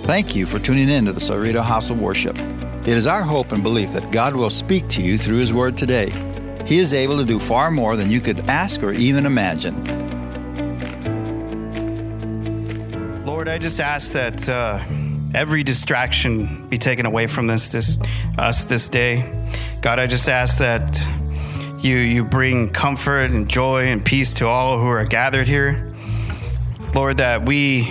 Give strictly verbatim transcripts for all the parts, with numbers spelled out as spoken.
Thank you for tuning in to the Cerrito House of Worship. It is our hope and belief that God will speak to you through His Word today. He is able to do far more than you could ask or even imagine. Lord, I just ask that uh, every distraction be taken away from this, this us this day. God, I just ask that you you bring comfort and joy and peace to all who are gathered here. Lord, that we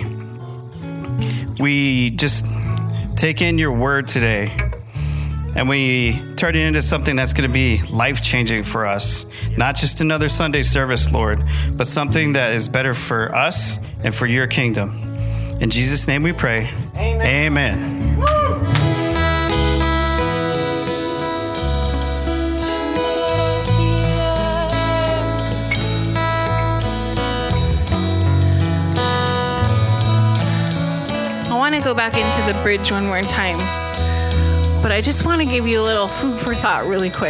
we just take in your word today and we turn it into something that's going to be life-changing for us. Not just another Sunday service, Lord, but something that is better for us and for your kingdom. In Jesus' name we pray. Amen. Amen. Woo! I want to go back into the bridge one more time, but I just want to give you a little food for thought really quick.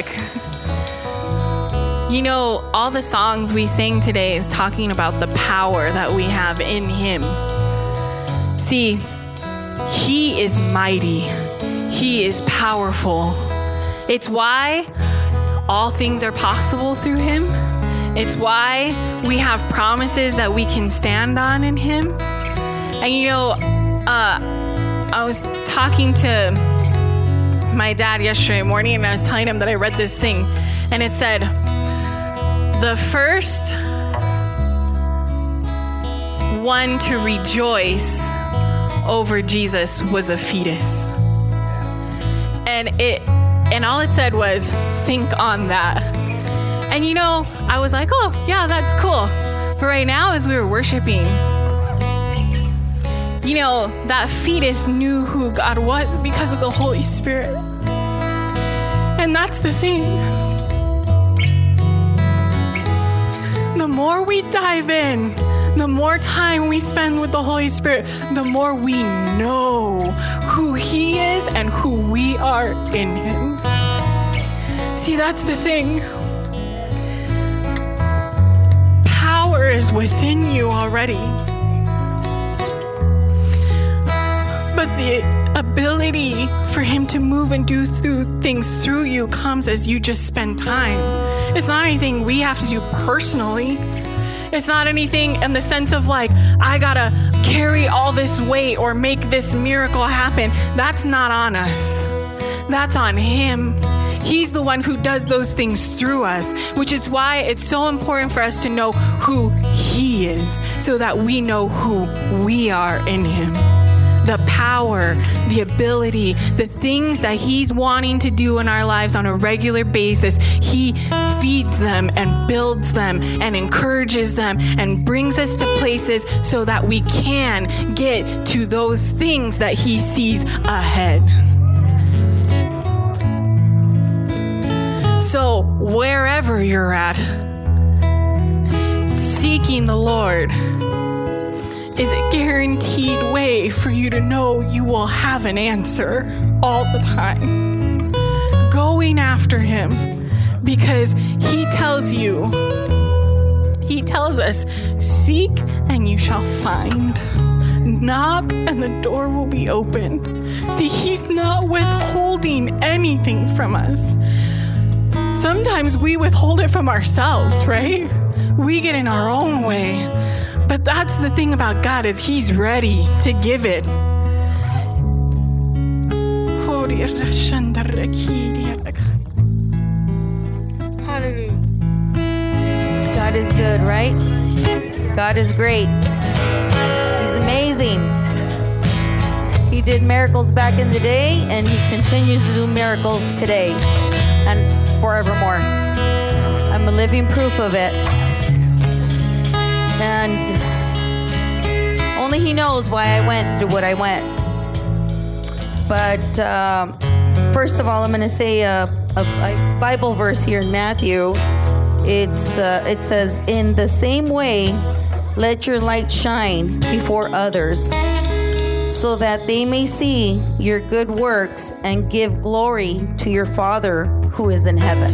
You know, all the songs we sang today is talking about the power that we have in Him. See, He is mighty. He is powerful. It's why all things are possible through Him. It's why we have promises that we can stand on in Him. And you know, uh, I was talking to my dad yesterday morning, and I was telling him that I read this thing, and it said, the first one to rejoice over Jesus was a fetus. And it, and all it said was, think on that. And you know, I was like, oh, yeah, that's cool. But right now, as we were worshiping, you know, that fetus knew who God was because of the Holy Spirit. And that's the thing. The more we dive in, the more time we spend with the Holy Spirit, the more we know who He is and who we are in Him. See, that's the thing. Power is within you already. But the ability for Him to move and do through things through you comes as you just spend time. It's not anything we have to do personally. It's not anything in the sense of like, I gotta carry all this weight or make this miracle happen. That's not on us. That's on Him. He's the one who does those things through us, which is why it's so important for us to know who He is so that we know who we are in Him. The power, the ability, the things that He's wanting to do in our lives on a regular basis, He feeds them and builds them and encourages them and brings us to places so that we can get to those things that He sees ahead. So wherever you're at, seeking the Lord is a guaranteed way for you to know you will have an answer all the time. Going after Him, because He tells you, He tells us, seek and you shall find. Knock and the door will be open. See, He's not withholding anything from us. Sometimes we withhold it from ourselves, right? We get in our own way. But that's the thing about God, is He's ready to give it. Hallelujah. God is good, right? God is great. He's amazing. He did miracles back in the day, and He continues to do miracles today and forevermore. I'm a living proof of it. And only He knows why I went through what I went. But uh, first of all, I'm going to say a, a, a Bible verse here in Matthew. It's uh, it says, in the same way, let your light shine before others, so that they may see your good works and give glory to your Father who is in heaven.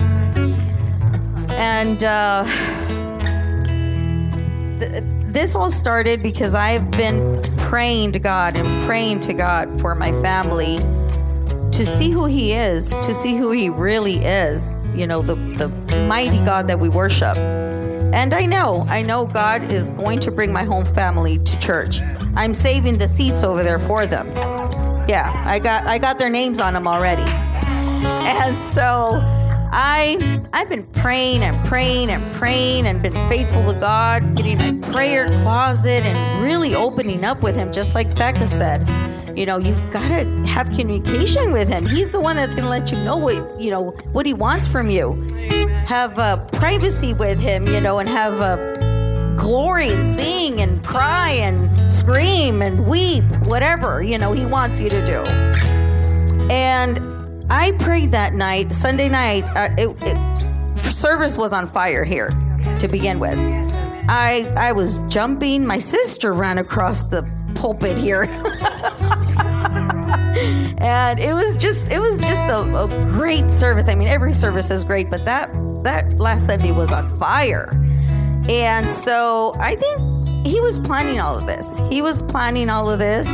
And uh, th- this all started because I've been praying to God and praying to God for my family to see who He is, to see who He really is, you know, the, the mighty God that we worship. And I know, I know God is going to bring my home family to church. I'm saving the seats over there for them. Yeah, I got I got their names on them already. And so I, I've been praying and praying and praying and been faithful to God, getting my prayer closet and really opening up with Him, just like Becca said. You know, you gotta have communication with Him. He's the one that's gonna let you know what, you know, what He wants from you. Have uh, privacy with Him, you know, and have uh, glory and sing and cry and scream and weep, whatever, you know, He wants you to do. And I prayed that night, Sunday night. Uh, it, it, service was on fire here to begin with. I I was jumping. My sister ran across the pulpit here. And it was just it was just a, a great service. I mean, every service is great, but that that last Sunday was on fire. And so I think He was planning all of this. He was planning all of this.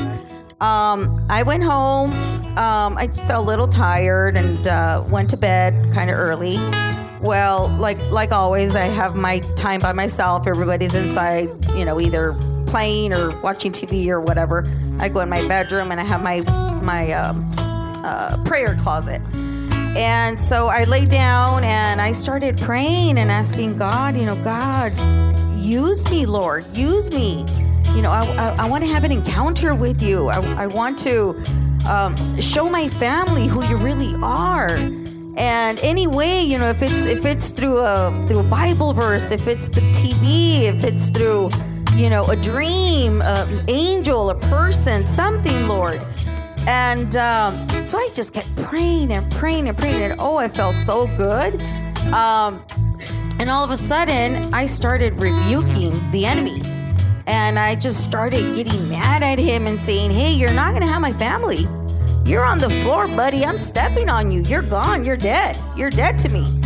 Um, I went home. Um, I felt a little tired and uh, went to bed kind of early. Well, like like always, I have my time by myself. Everybody's inside, you know, either playing or watching T V or whatever. I go in my bedroom and I have my my um, uh, prayer closet. And so I laid down and I started praying and asking God, you know, God, use me, Lord, use me. You know, I, I, I want to have an encounter with you. I, I want to um, show my family who you really are. And anyway, you know, if it's if it's through a through a Bible verse, if it's through T V, if it's through, you know, a dream, an angel, a person, something, Lord. And um, so I just kept praying and praying and praying, and oh, I felt so good. Um, and all of a sudden, I started rebuking the enemy. And I just started getting mad at him and saying, hey, you're not going to have my family. You're on the floor, buddy. I'm stepping on you. You're gone. You're dead. You're dead to me.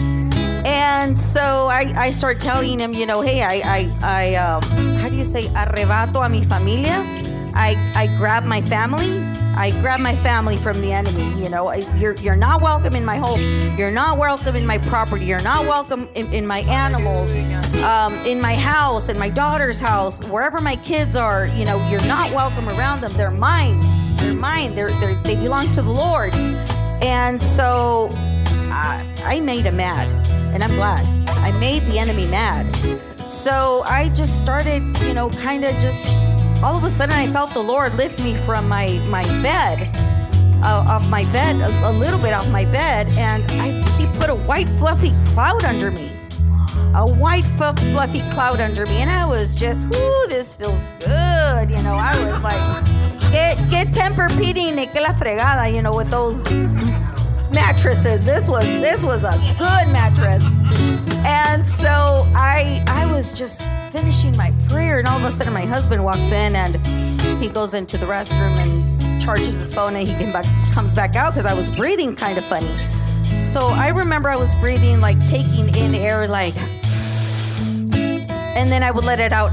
And so I, I started telling him, you know, hey, I, I, I um, how do you say, arrebato a mi familia? I, I grab my family. I grab my family from the enemy. You know, you're you're not welcome in my home. You're not welcome in my property. You're not welcome in, in my animals, um, in my house, in my daughter's house, wherever my kids are. You know, you're not welcome around them. They're mine. They're mine. They're, they're they belong to the Lord. And so I, I made him mad, and I'm glad. I made the enemy mad. So I just started, you know, kind of just. All of a sudden, I felt the Lord lift me from my, my bed, uh, off my bed, a, a little bit off my bed, and I, He put a white fluffy cloud under me. A white fluffy cloud under me, and I was just, whoo, this feels good. You know, I was like, get, get Tempur-Pedic, ni que la fregada, you know, with those mattresses. This was, this was a good mattress. And so I, I was just finishing my prayer, and all of a sudden my husband walks in and he goes into the restroom and charges his phone, and he can back, comes back out because I was breathing kind of funny. So I remember I was breathing, like taking in air, like, and then I would let it out,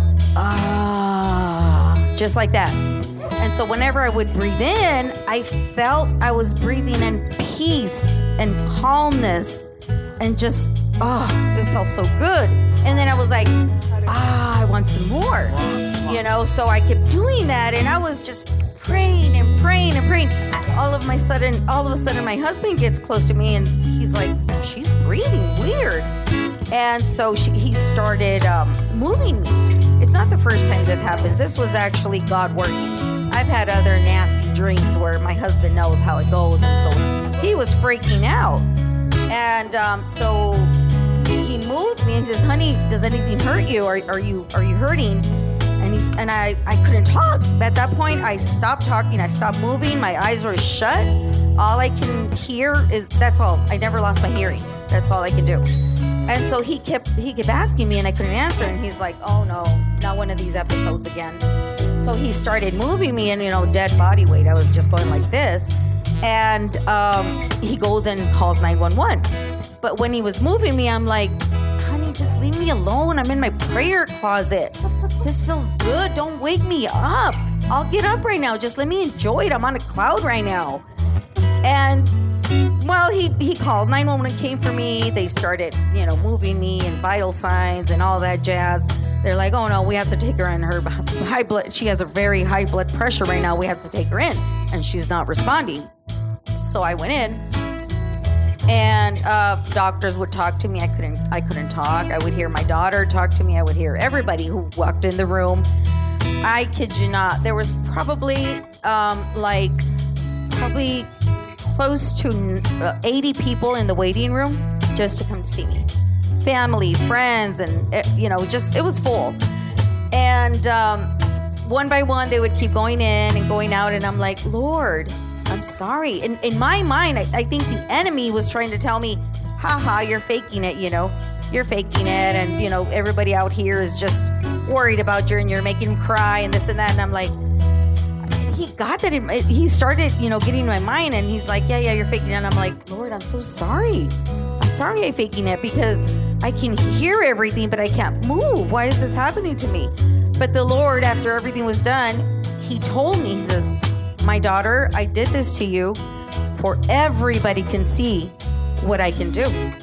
ah, just like that. And so whenever I would breathe in, I felt I was breathing in peace and calmness and just, oh, it felt so good. And then I was like, ah, I want some more, you know? So I kept doing that, and I was just praying and praying and praying. All of my sudden, all of a sudden, my husband gets close to me, and he's like, she's breathing weird. And so she, he started um, moving me. It's not the first time this happens. This was actually God working. I've had other nasty dreams where my husband knows how it goes, and so he was freaking out. And um, so he moves me and he says, honey, does anything hurt you? Are, are you are you hurting? And he's and I, I couldn't talk. At that point, I stopped talking. I stopped moving. My eyes were shut. All I can hear is, that's all. I never lost my hearing. That's all I can do. And so he kept he kept asking me, and I couldn't answer. And he's like, oh, no, not one of these episodes again. So he started moving me, and, you know, dead body weight. I was just going like this. And um, he goes and calls nine one one. But when he was moving me, I'm like, honey, just leave me alone. I'm in my prayer closet. This feels good. Don't wake me up. I'll get up right now. Just let me enjoy it. I'm on a cloud right now. And well, he, he called. nine one one came for me. They started, you know, moving me and vital signs and all that jazz. They're like, oh, no, we have to take her in. Her high blood. She has a very high blood pressure right now. We have to take her in. And she's not responding. So I went in. And uh, doctors would talk to me. I couldn't I couldn't talk. I would hear my daughter talk to me. I would hear everybody who walked in the room. I kid you not. There was probably um, like probably... close to eighty people in the waiting room just to come see me. Family, friends, and, you know, just, it was full. And um, one by one, they would keep going in and going out, and I'm like, Lord, I'm sorry. In, in my mind, I, I think the enemy was trying to tell me, haha, you're faking it, you know. You're faking it, and, you know, everybody out here is just worried about you, and you're making them cry, and this and that, and I'm like, he got that. In, he started, you know, getting in my mind, and he's like, yeah, yeah, you're faking it. And I'm like, Lord, I'm so sorry. I'm sorry I'm faking it because I can hear everything, but I can't move. Why is this happening to me? But the Lord, after everything was done, he told me, he says, my daughter, I did this to you for everybody can see what I can do.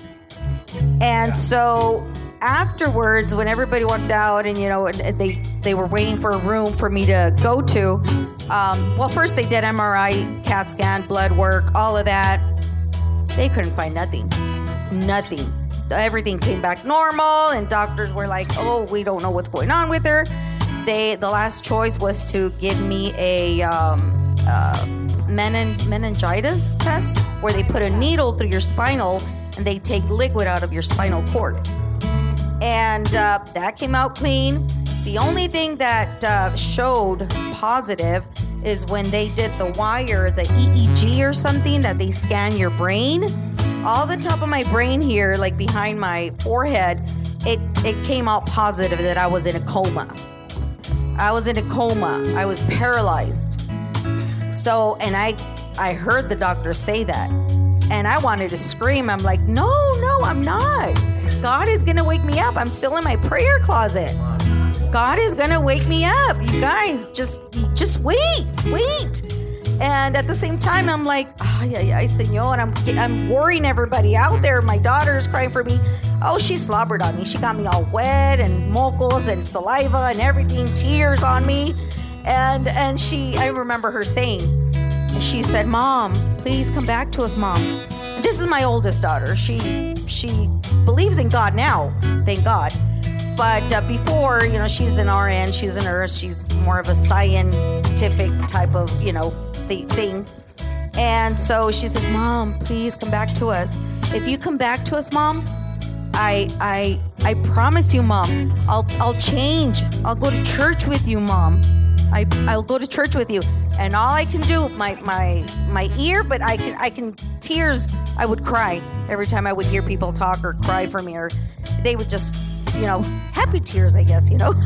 And so afterwards, when everybody walked out and, you know, they, they were waiting for a room for me to go to, Um, well, first they did M R I, CAT scan, blood work, all of that. They couldn't find nothing. Nothing. Everything came back normal, and doctors were like, oh, we don't know what's going on with her. They, the last choice was to give me a um, uh, menin- meningitis test, where they put a needle through your spinal, and they take liquid out of your spinal cord. And uh, that came out clean. The only thing that uh, showed positive is when they did the wire, the E E G or something, that they scan your brain. All the top of my brain here, like behind my forehead, it, it came out positive that I was in a coma. I was in a coma. I was paralyzed. So, and I, I heard the doctor say that. And I wanted to scream. I'm like, no, no, I'm not. God is going to wake me up. I'm still in my prayer closet. God is going to wake me up. You guys, just just wait, wait. And at the same time, I'm like, ay, ay, ay, Señor. I'm, I'm worrying everybody out there. My daughter's crying for me. Oh, she slobbered on me. She got me all wet and mocos and saliva and everything, tears on me. And and she, I remember her saying, she said, Mom, please come back to us, Mom. This is my oldest daughter. She, she believes in God now, thank God. But uh, before, you know, she's an R N, she's a nurse, she's more of a scientific type of, you know, th- thing. And so she says, Mom, please come back to us. If you come back to us, Mom, I I I promise you, Mom, I'll I'll change. I'll go to church with you, Mom. I I'll go to church with you. And all I can do, my my my ear, but I can I can tears. I would cry every time I would hear people talk or cry for me, or they would just, you know, happy tears, I guess, you know.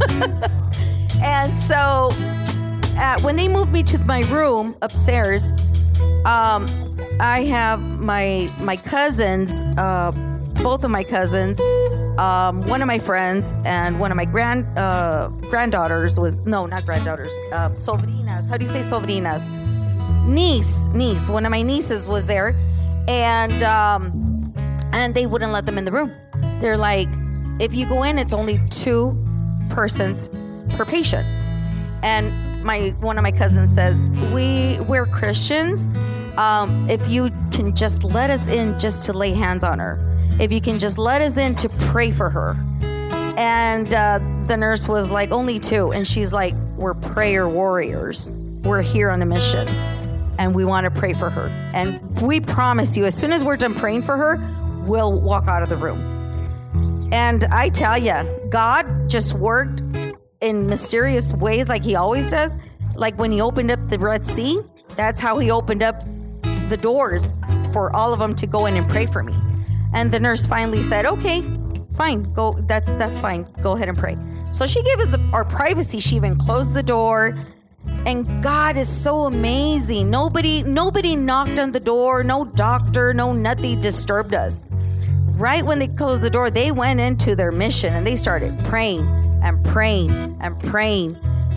And so uh, when they moved me to my room upstairs, um, I have my my cousins, uh, both of my cousins, um, one of my friends, and one of my grand uh, granddaughters was, no, not granddaughters, uh, sobrinas. How do you say sobrinas? Niece, niece. One of my nieces was there, and um, and they wouldn't let them in the room. They're like, if you go in, it's only two persons per patient. And my one of my cousins says, we, we're Christians. Um, if you can just let us in just to lay hands on her. If you can just let us in to pray for her. And uh, the nurse was like, only two. And she's like, we're prayer warriors. We're here on a mission. And we want to pray for her. And we promise you, as soon as we're done praying for her, we'll walk out of the room. And I tell you, God just worked in mysterious ways like he always does. Like when he opened up the Red Sea, that's how he opened up the doors for all of them to go in and pray for me. And the nurse finally said, okay, fine, go. That's that's fine. Go ahead and pray. So she gave us our privacy. She even closed the door. And God is so amazing. Nobody, nobody knocked on the door. No doctor, no nothing disturbed us. Right when they closed the door, they went into their mission and they started praying and praying and praying.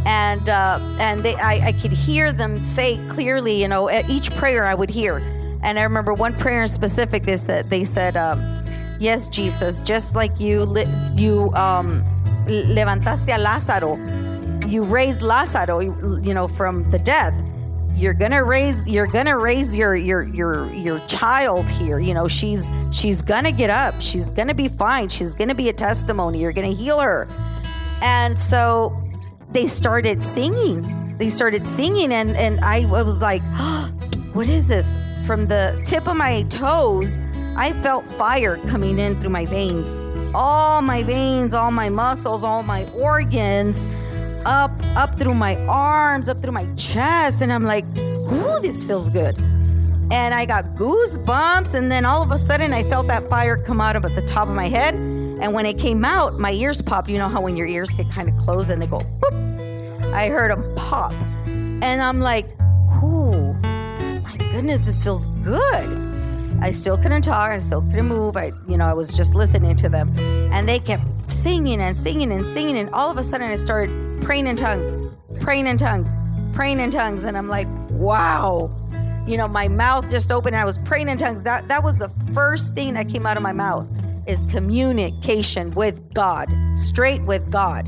And uh, and they, I, I could hear them say clearly, you know, each prayer I would hear. And I remember one prayer in specific. They said, they said, um, "Yes, Jesus, just like you, li- you um, levantaste a Lázaro, you raised Lázaro, you know, from the death. You're gonna raise, you're gonna raise your your your your child here. You know, she's she's gonna get up. She's gonna be fine. She's gonna be a testimony. You're gonna heal her." And so they started singing. They started singing, and, and I was like, oh, what is this? From the tip of my toes, I felt fire coming in through my veins. All my veins, all my muscles, all my organs, up, up through my arms, up through my chest. And I'm like, ooh, this feels good. And I got goosebumps. And then all of a sudden, I felt that fire come out of at the top of my head. And when it came out, my ears popped. You know how when your ears get kind of closed and they go, boop. I heard them pop. And I'm like, ooh, my goodness, this feels good. I still couldn't talk. I still couldn't move. I, you know, I was just listening to them. And they kept singing and singing and singing. And all of a sudden I started praying in tongues, praying in tongues, praying in tongues. And I'm like, wow. You know, my mouth just opened and I was praying in tongues. That, that was the first thing that came out of my mouth, is communication with God, straight with God.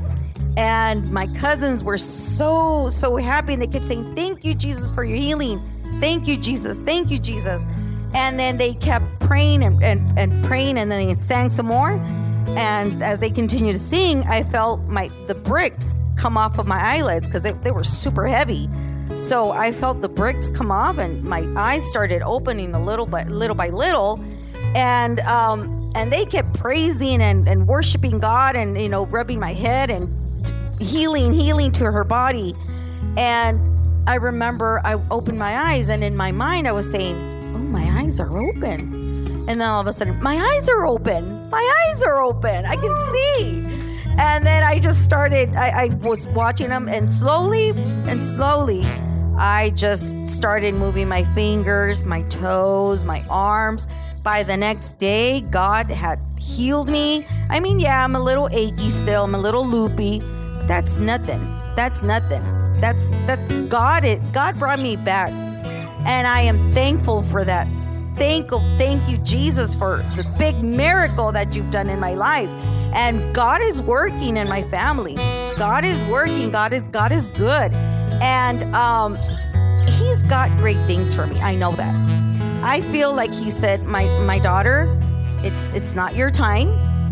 And my cousins were so, so happy. And they kept saying, thank you, Jesus, for your healing. Thank you, Jesus. Thank you, Jesus. And then they kept praying and, and, and praying, and then they sang some more. And as they continued to sing, I felt my the bricks come off of my eyelids because they, they were super heavy. So I felt the bricks come off, and my eyes started opening a little by little by little. And um, and they kept praising and, and worshiping God, and, you know, rubbing my head and healing, healing to her body. And I remember I opened my eyes, and in my mind I was saying, oh, my eyes are open. And then all of a sudden, my eyes are open. My eyes are open. I can see. And then I just started, I, I was watching them, and slowly and slowly, I just started moving my fingers, my toes, my arms. By the next day, God had healed me. I mean, yeah, I'm a little achy still. I'm a little loopy. But that's nothing. That's nothing. That's, that's God. It, God brought me back. And I am thankful for that. Thank, thank you, Jesus, for the big miracle that you've done in my life. And God is working in my family. God is working. God is God is good. And um, He's got great things for me. I know that. I feel like He said, my my daughter, it's it's not your time,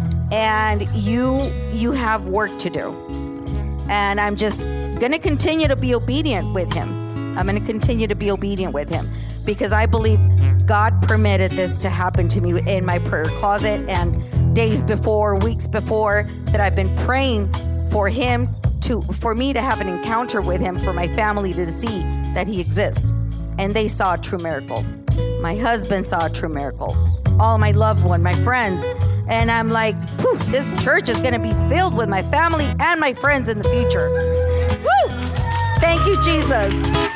and you you have work to do. And I'm just gonna continue to be obedient with Him. I'm going to continue to be obedient with Him, because I believe God permitted this to happen to me in my prayer closet, and days before, weeks before, that I've been praying for Him to, for me to have an encounter with Him, for my family to see that He exists. And they saw a true miracle. My husband saw a true miracle. All my loved ones, my friends. And I'm like, whew, this church is going to be filled with my family and my friends in the future. Woo! Thank you, Jesus.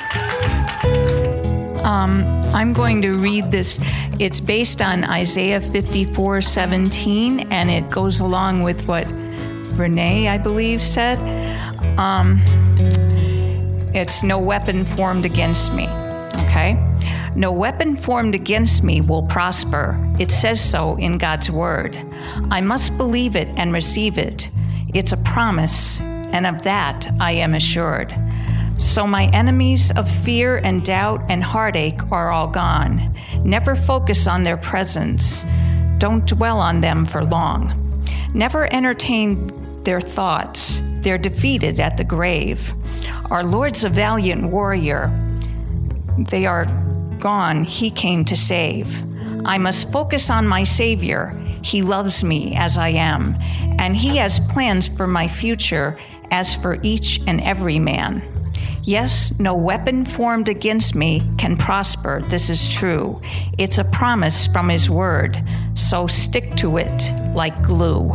Um, I'm going to read this. It's based on Isaiah fifty-four seventeen, and it goes along with what Renee, I believe, said. Um, it's no weapon formed against me, okay? No weapon formed against me will prosper. It says so in God's word. I must believe it and receive it. It's a promise, and of that I am assured. So my enemies of fear and doubt and heartache are all gone. Never focus on their presence. Don't dwell on them for long. Never entertain their thoughts. They're defeated at the grave. Our Lord's a valiant warrior. They are gone. He came to save. I must focus on my Savior. He loves me as I am, and He has plans for my future as for each and every man. Yes, no weapon formed against me can prosper. This is true. It's a promise from His word, so stick to it like glue.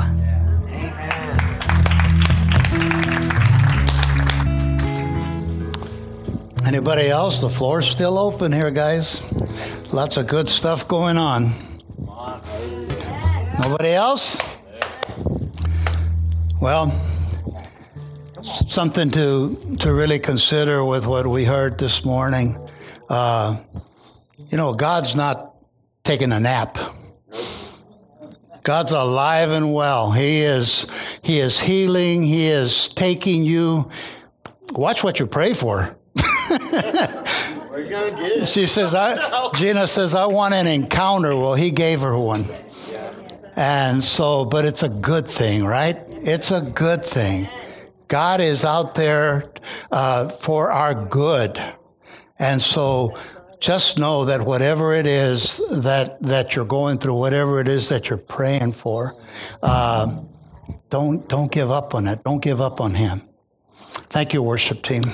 Anybody else? The floor's still open here, guys. Lots of good stuff going on. Nobody else? Well, something to to really consider with what we heard this morning. Uh, you know, God's not taking a nap. God's alive and well. He is He is healing. He is taking you. Watch what you pray for. She says, I, Gina says, I want an encounter. Well, he gave her one. And so, but it's a good thing, right? It's a good thing. God is out there uh, for our good. And so just know that whatever it is that, that you're going through, whatever it is that you're praying for, uh, don't, don't give up on it. Don't give up on him. Thank you, worship team.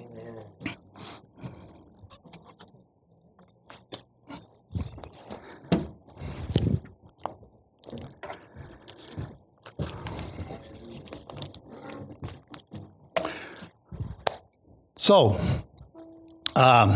So, um,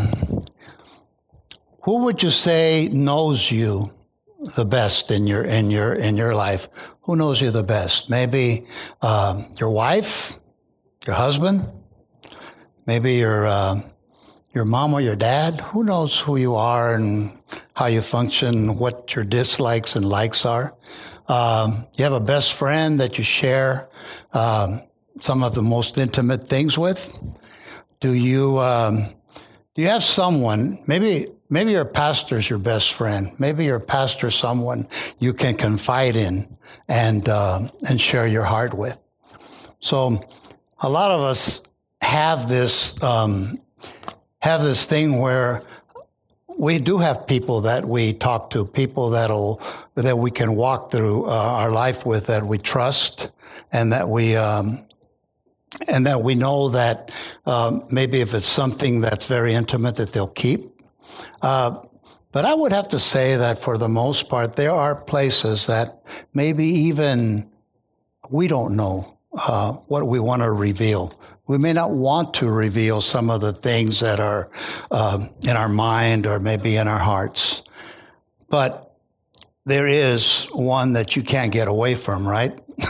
who would you say knows you the best in your in your in your life? Who knows you the best? Maybe um, your wife, your husband, maybe your uh, your mom or your dad. Who knows who you are and how you function, what your dislikes and likes are? Um, you have a best friend that you share um, some of the most intimate things with. Do you um, do you have someone? Maybe maybe your pastor's your best friend. Maybe your pastor's someone you can confide in and uh, and share your heart with. So, a lot of us have this um, have this thing where we do have people that we talk to, people that'll that we can walk through uh, our life with, that we trust, and that we. Um, And that we know that um, maybe if it's something that's very intimate, that they'll keep. Uh, but I would have to say that for the most part, there are places that maybe even we don't know uh, what we want to reveal. We may not want to reveal some of the things that are um, in our mind or maybe in our hearts. But there is one that you can't get away from, right?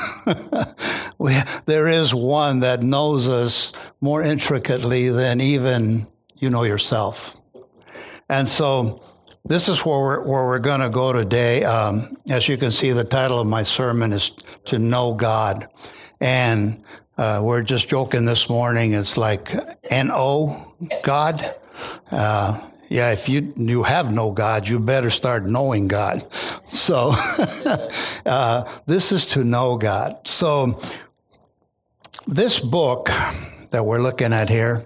we, there is one that knows us more intricately than even you know yourself. And so this is where we're, where we're going to go today. Um, as you can see, the title of my sermon is To Know God. And uh, we're just joking this morning. It's like N O, God. Uh, Yeah, if you you have no God, you better start knowing God. So uh, this is to know God. So this book that we're looking at here,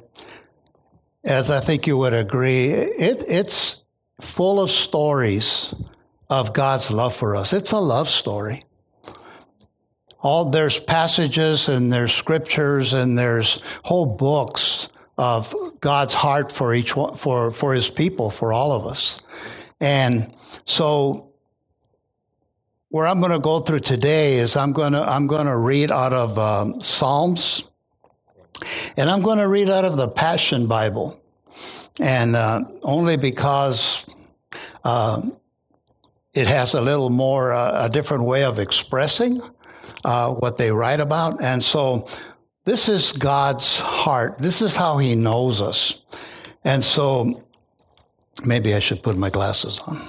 as I think you would agree, it, it's full of stories of God's love for us. It's a love story. All there's passages and there's scriptures and there's whole books of God's heart for each one, for, for his people, for all of us. And so where I'm going to go through today is I'm going to, I'm going to read out of um, Psalms, and I'm going to read out of the Passion Bible. And uh, only because uh, it has a little more, uh, a different way of expressing uh, what they write about. And so this is God's heart. This is how he knows us. And so maybe I should put my glasses on.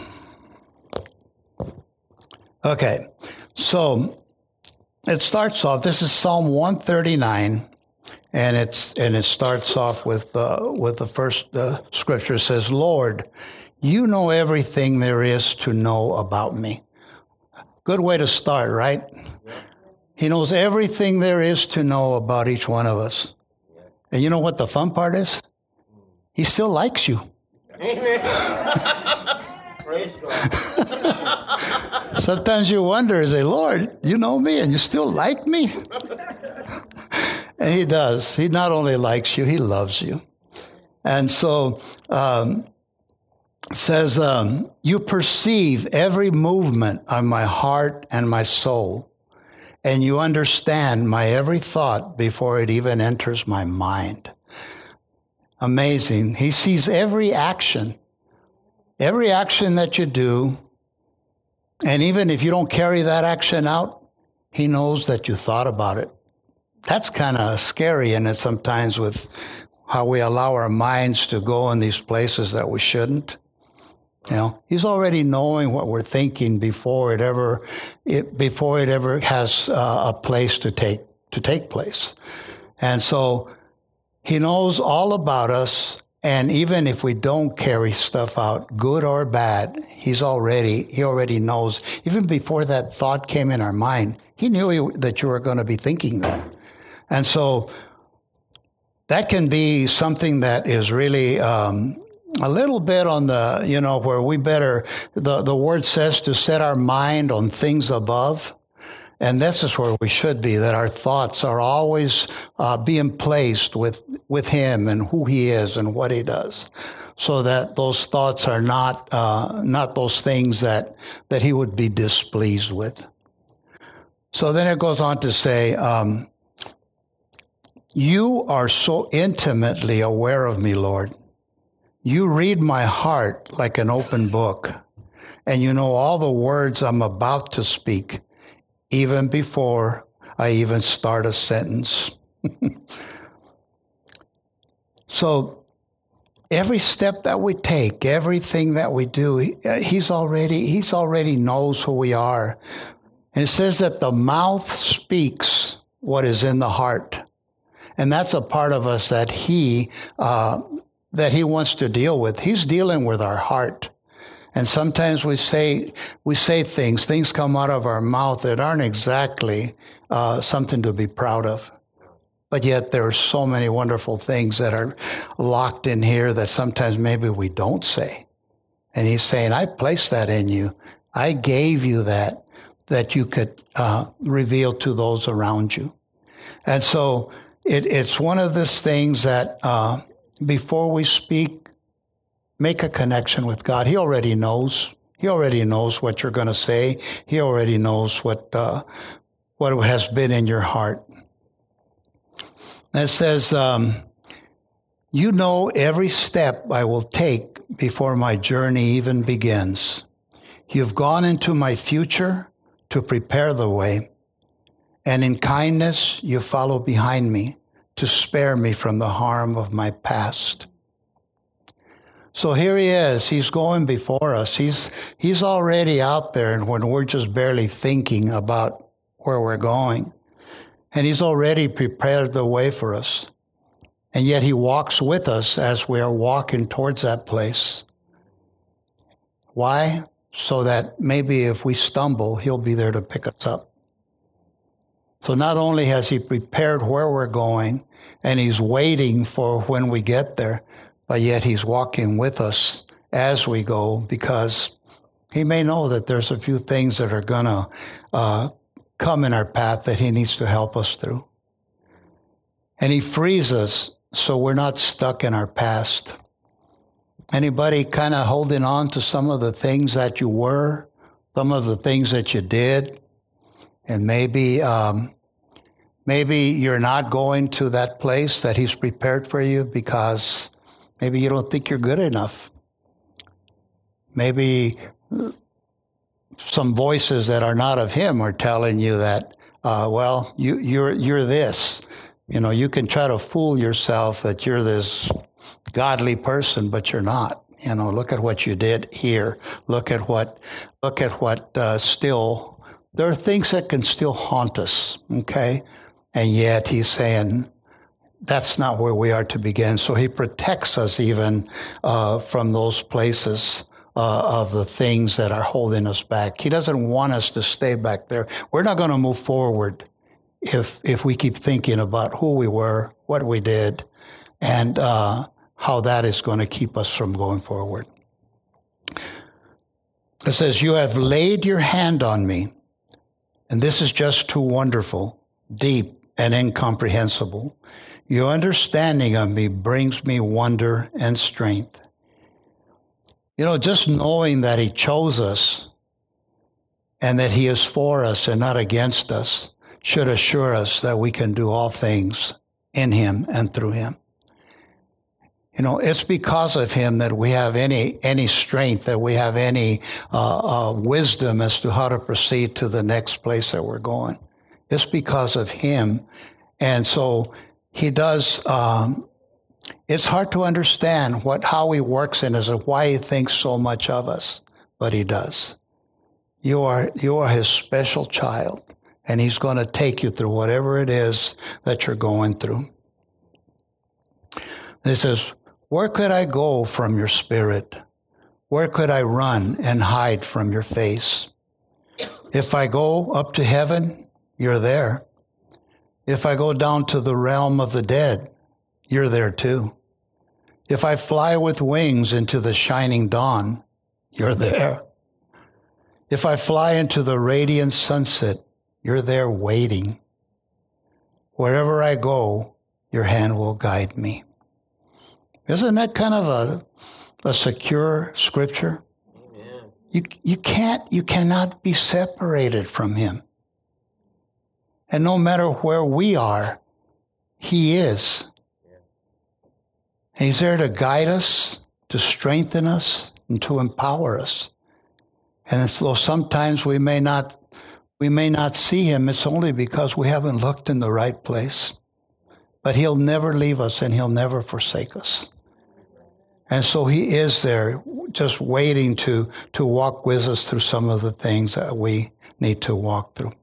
Okay, so it starts off, this is Psalm one thirty-nine, and it's and it starts off with uh, with the first uh, scripture. It says, Lord, you know everything there is to know about me. Good way to start, right? He knows everything there is to know about each one of us. And you know what the fun part is? He still likes you. Amen. Praise God. Sometimes you wonder, say, Lord, you know me and you still like me? And he does. He not only likes you, he loves you. And so um, says, um, you perceive every movement of my heart and my soul, and you understand my every thought before it even enters my mind. Amazing. He sees every action, every action that you do. And even if you don't carry that action out, he knows that you thought about it that's kind of scary in it sometimes, with how we allow our minds to go in these places that we shouldn't. You know, he's already knowing what we're thinking before it ever, it, before it ever has uh, a place to take to take place, and so he knows all about us. And even if we don't carry stuff out, good or bad, he's already he already knows. Even before that thought came in our mind, he knew that you were going to be thinking that, and so that can be something that is really. Um, A little bit on the, you know, where we better, the, the word says to set our mind on things above. And this is where we should be, that our thoughts are always uh, being placed with, with him and who he is and what he does. So that those thoughts are not, uh, not those things that, that he would be displeased with. So then it goes on to say, um, you are so intimately aware of me, Lord. You read my heart like an open book, and you know all the words I'm about to speak, even before I even start a sentence. So every step that we take, everything that we do, he's already, he's already knows who we are. And it says that the mouth speaks what is in the heart. And that's a part of us that he, uh, that he wants to deal with. He's dealing with our heart. And sometimes we say, we say things, things come out of our mouth that aren't exactly uh, something to be proud of. But yet there are so many wonderful things that are locked in here that sometimes maybe we don't say. And he's saying, I placed that in you. I gave you that, that you could uh, reveal to those around you. And so it, it's one of those things that, uh, before we speak, make a connection with God. He already knows. He already knows what you're going to say. He already knows what uh, what has been in your heart. And it says, um, you know every step I will take before my journey even begins. You've gone into my future to prepare the way, and in kindness you follow behind me to spare me from the harm of my past. So here he is. He's going before us. He's he's already out there, and when we're just barely thinking about where we're going. And he's already prepared the way for us. And yet he walks with us as we are walking towards that place. Why? So that maybe if we stumble, he'll be there to pick us up. So not only has he prepared where we're going, and he's waiting for when we get there, but yet he's walking with us as we go, because he may know that there's a few things that are going to uh, come in our path that he needs to help us through. And he frees us so we're not stuck in our past. Anybody kind of holding on to some of the things that you were, some of the things that you did, and maybe um, maybe you're not going to that place that he's prepared for you because maybe you don't think you're good enough. Maybe some voices that are not of him are telling you that, uh, well, you, you're you're this. You know, you can try to fool yourself that you're this godly person, but you're not. You know, look at what you did here. Look at what, look at what uh, still, there are things that can still haunt us, okay? And yet he's saying, that's not where we are to begin. So he protects us even uh, from those places uh, of the things that are holding us back. He doesn't want us to stay back there. We're not going to move forward if if we keep thinking about who we were, what we did, and uh, how that is going to keep us from going forward. It says, you have laid your hand on me, and this is just too wonderful, deep, and incomprehensible. Your understanding of me brings me wonder and strength. You know, just knowing that he chose us and that he is for us and not against us should assure us that we can do all things in him and through him. You know, it's because of him that we have any any strength, that we have any uh, uh, wisdom as to how to proceed to the next place that we're going. It's because of him And so he does, um, it's hard to understand what how he works in us and why he thinks so much of us, but he does. You are, you are his special child, and he's going to take you through whatever it is that you're going through. He says, where could I go from your spirit? Where could I run and hide from your face? If I go up to heaven, you're there. If I go down to the realm of the dead, you're there too. If I fly with wings into the shining dawn, you're there. If I fly into the radiant sunset, you're there waiting. Wherever I go, your hand will guide me. Isn't that kind of a, a secure scripture? Amen. You, you can't, you cannot be separated from him. And no matter where we are, he is. And he's there to guide us, to strengthen us, and to empower us. And so sometimes we may not, we may not see him. It's only because we haven't looked in the right place. But he'll never leave us, and he'll never forsake us. And so he is there just waiting to, to walk with us through some of the things that we need to walk through.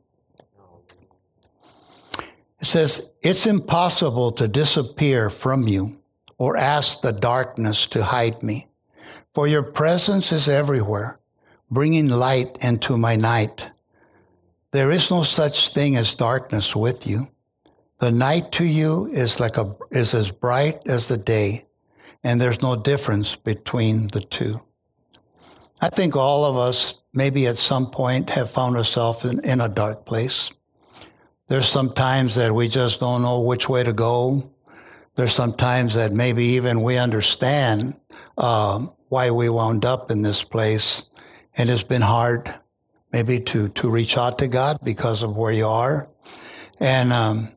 It says, it's impossible to disappear from you or ask the darkness to hide me, for your presence is everywhere, bringing light into my night. There is no such thing as darkness with you. The night to you is like a is as bright as the day, and there's no difference between the two. I think all of us maybe at some point have found ourselves in, in a dark place. There's some times that we just don't know which way to go. There's some times that maybe even we understand um, why we wound up in this place. And it's been hard maybe to, to reach out to God because of where you are. And um,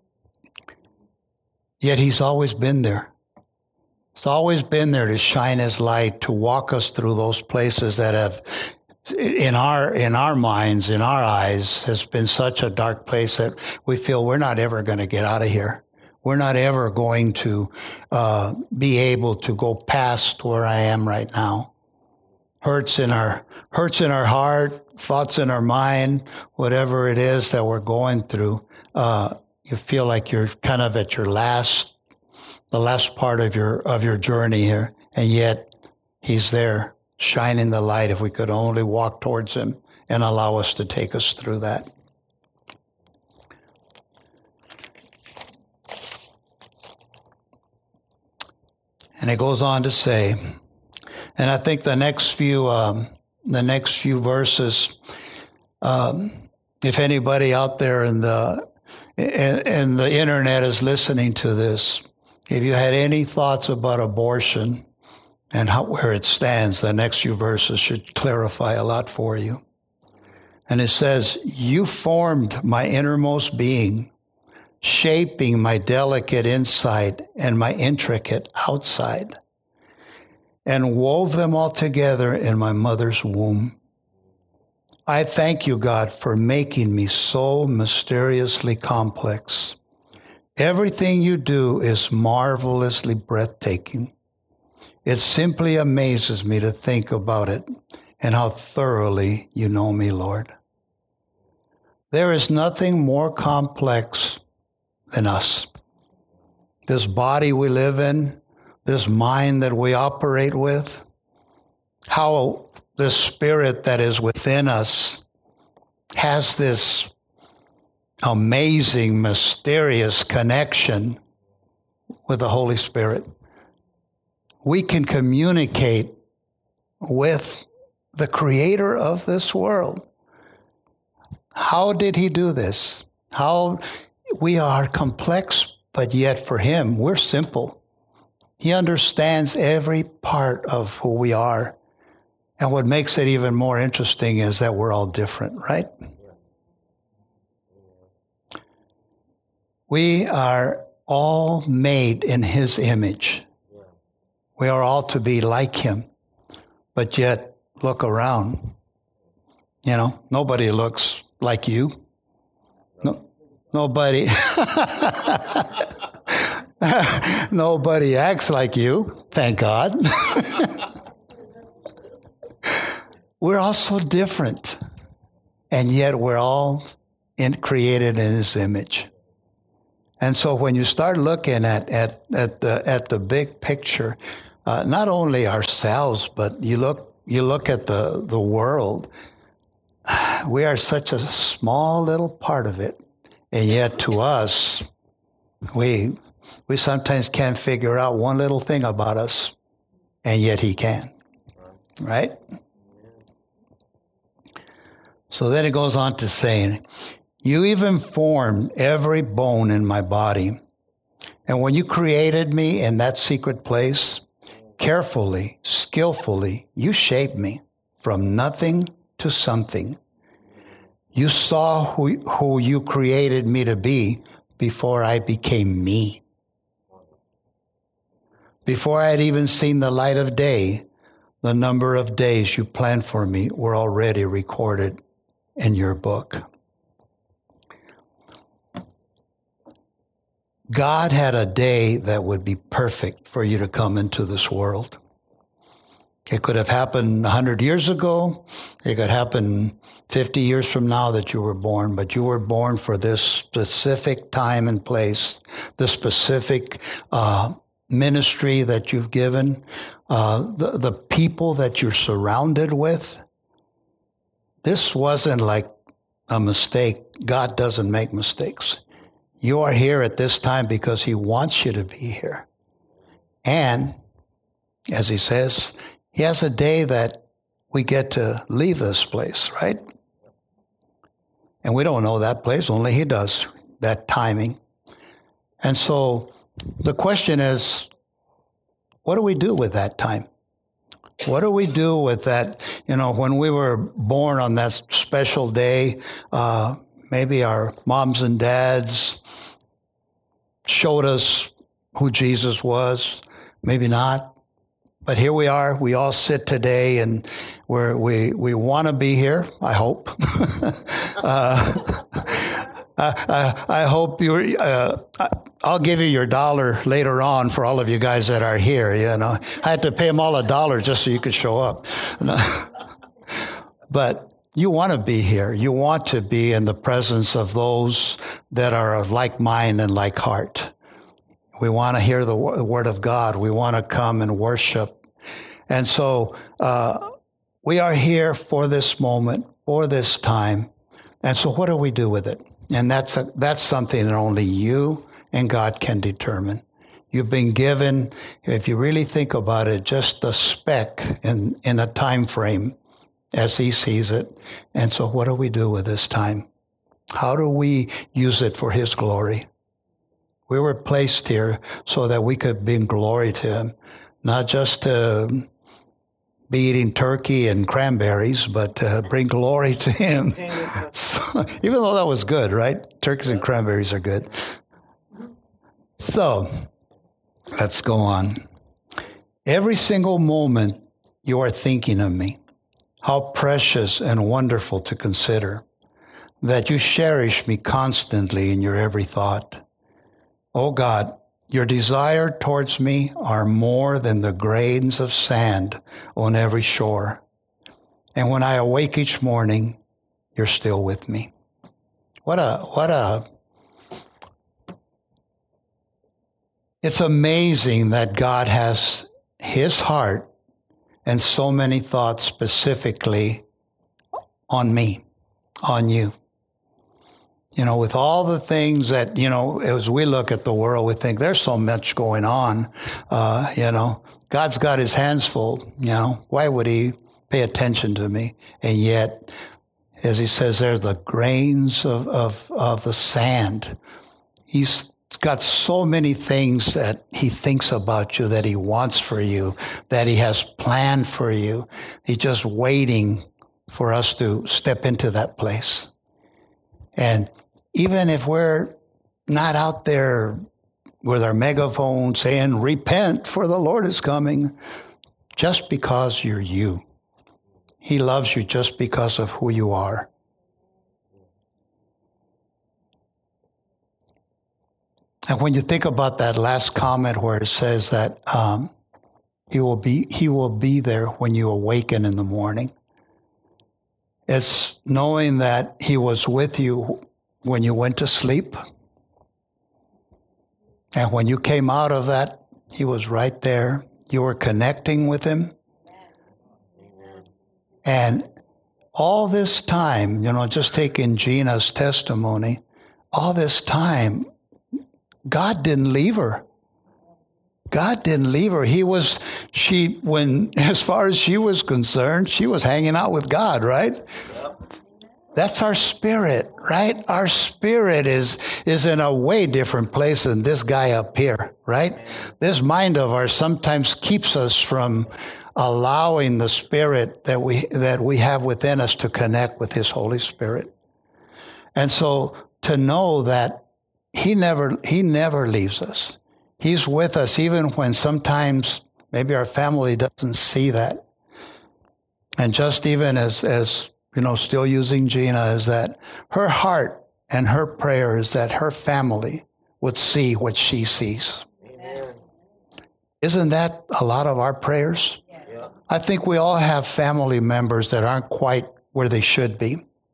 yet he's always been there. He's always been there to shine his light, to walk us through those places that have, in our in our minds, in our eyes, has been such a dark place that we feel we're not ever going to get out of here. We're not ever going to uh, be able to go past where I am right now. Hurts in our hurts in our heart, thoughts in our mind, whatever it is that we're going through. Uh, you feel like you're kind of at your last, the last part of your of your journey here, and yet he's there, shining the light. If we could only walk towards him and allow us to take us through that. And it goes on to say, and I think the next few, um, the next few verses, um, if anybody out there in the in, in the internet is listening to this, if you had any thoughts about abortion and how, where it stands, the next few verses should clarify a lot for you. And it says, "You formed my innermost being, shaping my delicate inside and my intricate outside, and wove them all together in my mother's womb. I thank you, God, for making me so mysteriously complex. Everything you do is marvelously breathtaking. It simply amazes me to think about it and how thoroughly you know me, Lord. There is nothing more complex than us. This body we live in, this mind that we operate with, how the spirit that is within us has this amazing, mysterious connection with the Holy Spirit. We can communicate with the creator of this world. How did he do this? How we are complex, but yet for him, we're simple. He understands every part of who we are. And what makes it even more interesting is that we're all different, right? We are all made in his image. We are all to be like him, but yet look around. You know, nobody looks like you. No, Nobody, nobody acts like you, thank God. We're all so different, and yet we're all in, created in His image. And so when you start looking at, at, at, the, at the big picture, uh, not only ourselves, but you look, you look at the, the world, we are such a small little part of it. And yet to us, we, we sometimes can't figure out one little thing about us, and yet He can, right? So then it goes on to saying, you even formed every bone in my body. And when you created me in that secret place, carefully, skillfully, you shaped me from nothing to something. You saw who, who you created me to be before I became me. Before I had even seen the light of day, the number of days you planned for me were already recorded in your book. God had a day that would be perfect for you to come into this world. It could have happened one hundred years ago. It could happen fifty years from now that you were born, but you were born for this specific time and place, the specific uh, ministry that you've given, uh, the, the people that you're surrounded with. This wasn't like a mistake. God doesn't make mistakes. You are here at this time because He wants you to be here. And, as He says, He has a day that we get to leave this place, right? And we don't know that place, only He does, that timing. And so the question is, what do we do with that time? What do we do with that? You know, when we were born on that special day, uh, maybe our moms and dads showed us who Jesus was, maybe not. But here we are. We all sit today, and we're, we we want to be here. I hope. uh, I, I, I hope you. Uh, I'll give you your dollar later on for all of you guys that are here. You know, I had to pay them all a dollar just so you could show up. But you want to be here. You want to be in the presence of those that are of like mind and like heart. We want to hear the word of God. We want to come and worship. And so uh, we are here for this moment, for this time. And so what do we do with it? And that's a, that's something that only you and God can determine. You've been given, if you really think about it, just a speck in, in a time frame as He sees it. And so what do we do with this time? How do we use it for His glory? We were placed here so that we could bring glory to Him, not just to be eating turkey and cranberries, but to bring glory to Him. So, even though that was good, right? Turkeys and cranberries are good. So, let's go on. Every single moment you are thinking of me, how precious and wonderful to consider that you cherish me constantly in your every thought. Oh God, your desire towards me are more than the grains of sand on every shore. And when I awake each morning, you're still with me. What a, what a, it's amazing that God has His heart and so many thoughts specifically on me, on you. You know, with all the things that, you know, as we look at the world, we think there's so much going on. Uh, you know, God's got His hands full. You know, why would He pay attention to me? And yet, as He says there, the grains of, of, of the sand. He's got so many things that He thinks about you, that He wants for you, that He has planned for you. He's just waiting for us to step into that place. And even if we're not out there with our megaphone saying, repent for the Lord is coming, just because you're you. He loves you just because of who you are. And when you think about that last comment where it says that um, he will be he will be there when you awaken in the morning, it's knowing that he was with you when you went to sleep, and when you came out of that, he was right there. You were connecting with him, and all this time, you know, just taking Gina's testimony, all this time, God didn't leave her. God didn't leave her. He was, she, when, as far as she was concerned, she was hanging out with God, right? Yep. That's our spirit, right? Our spirit is, is in a way different place than this guy up here, right? This mind of ours sometimes keeps us from allowing the spirit that we, that we have within us to connect with his Holy Spirit. And so to know that He never, he never leaves us. He's with us even when sometimes maybe our family doesn't see that. And just even as, as, you know, still using Gina, is that her heart and her prayer is that her family would see what she sees. Amen. Isn't that a lot of our prayers? Yeah. I think we all have family members that aren't quite where they should be.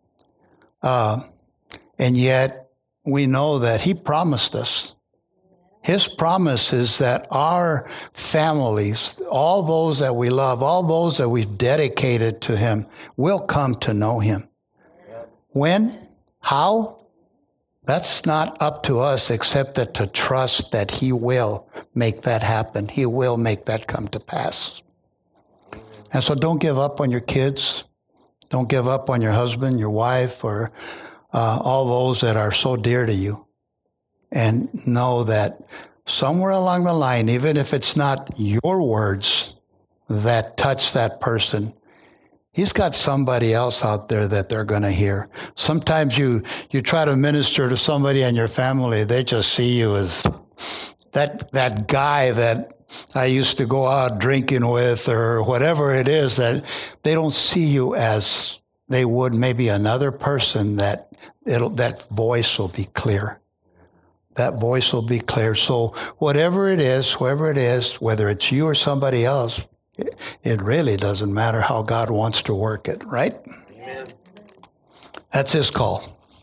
Uh, and yet, we know that he promised us. His promise is that our families, all those that we love, all those that we've dedicated to him, will come to know him. When? How? That's not up to us except that to trust that he will make that happen. He will make that come to pass. And so don't give up on your kids. Don't give up on your husband, your wife, or Uh, all those that are so dear to you, and know that somewhere along the line, even if it's not your words that touch that person, he's got somebody else out there that they're going to hear. Sometimes you, you try to minister to somebody in your family, they just see you as that, that guy that I used to go out drinking with or whatever it is, that they don't see you as they would maybe another person that it'll, that voice will be clear. That voice will be clear. So whatever it is, whoever it is, whether it's you or somebody else, it, it really doesn't matter how God wants to work it, right? Amen. That's his call.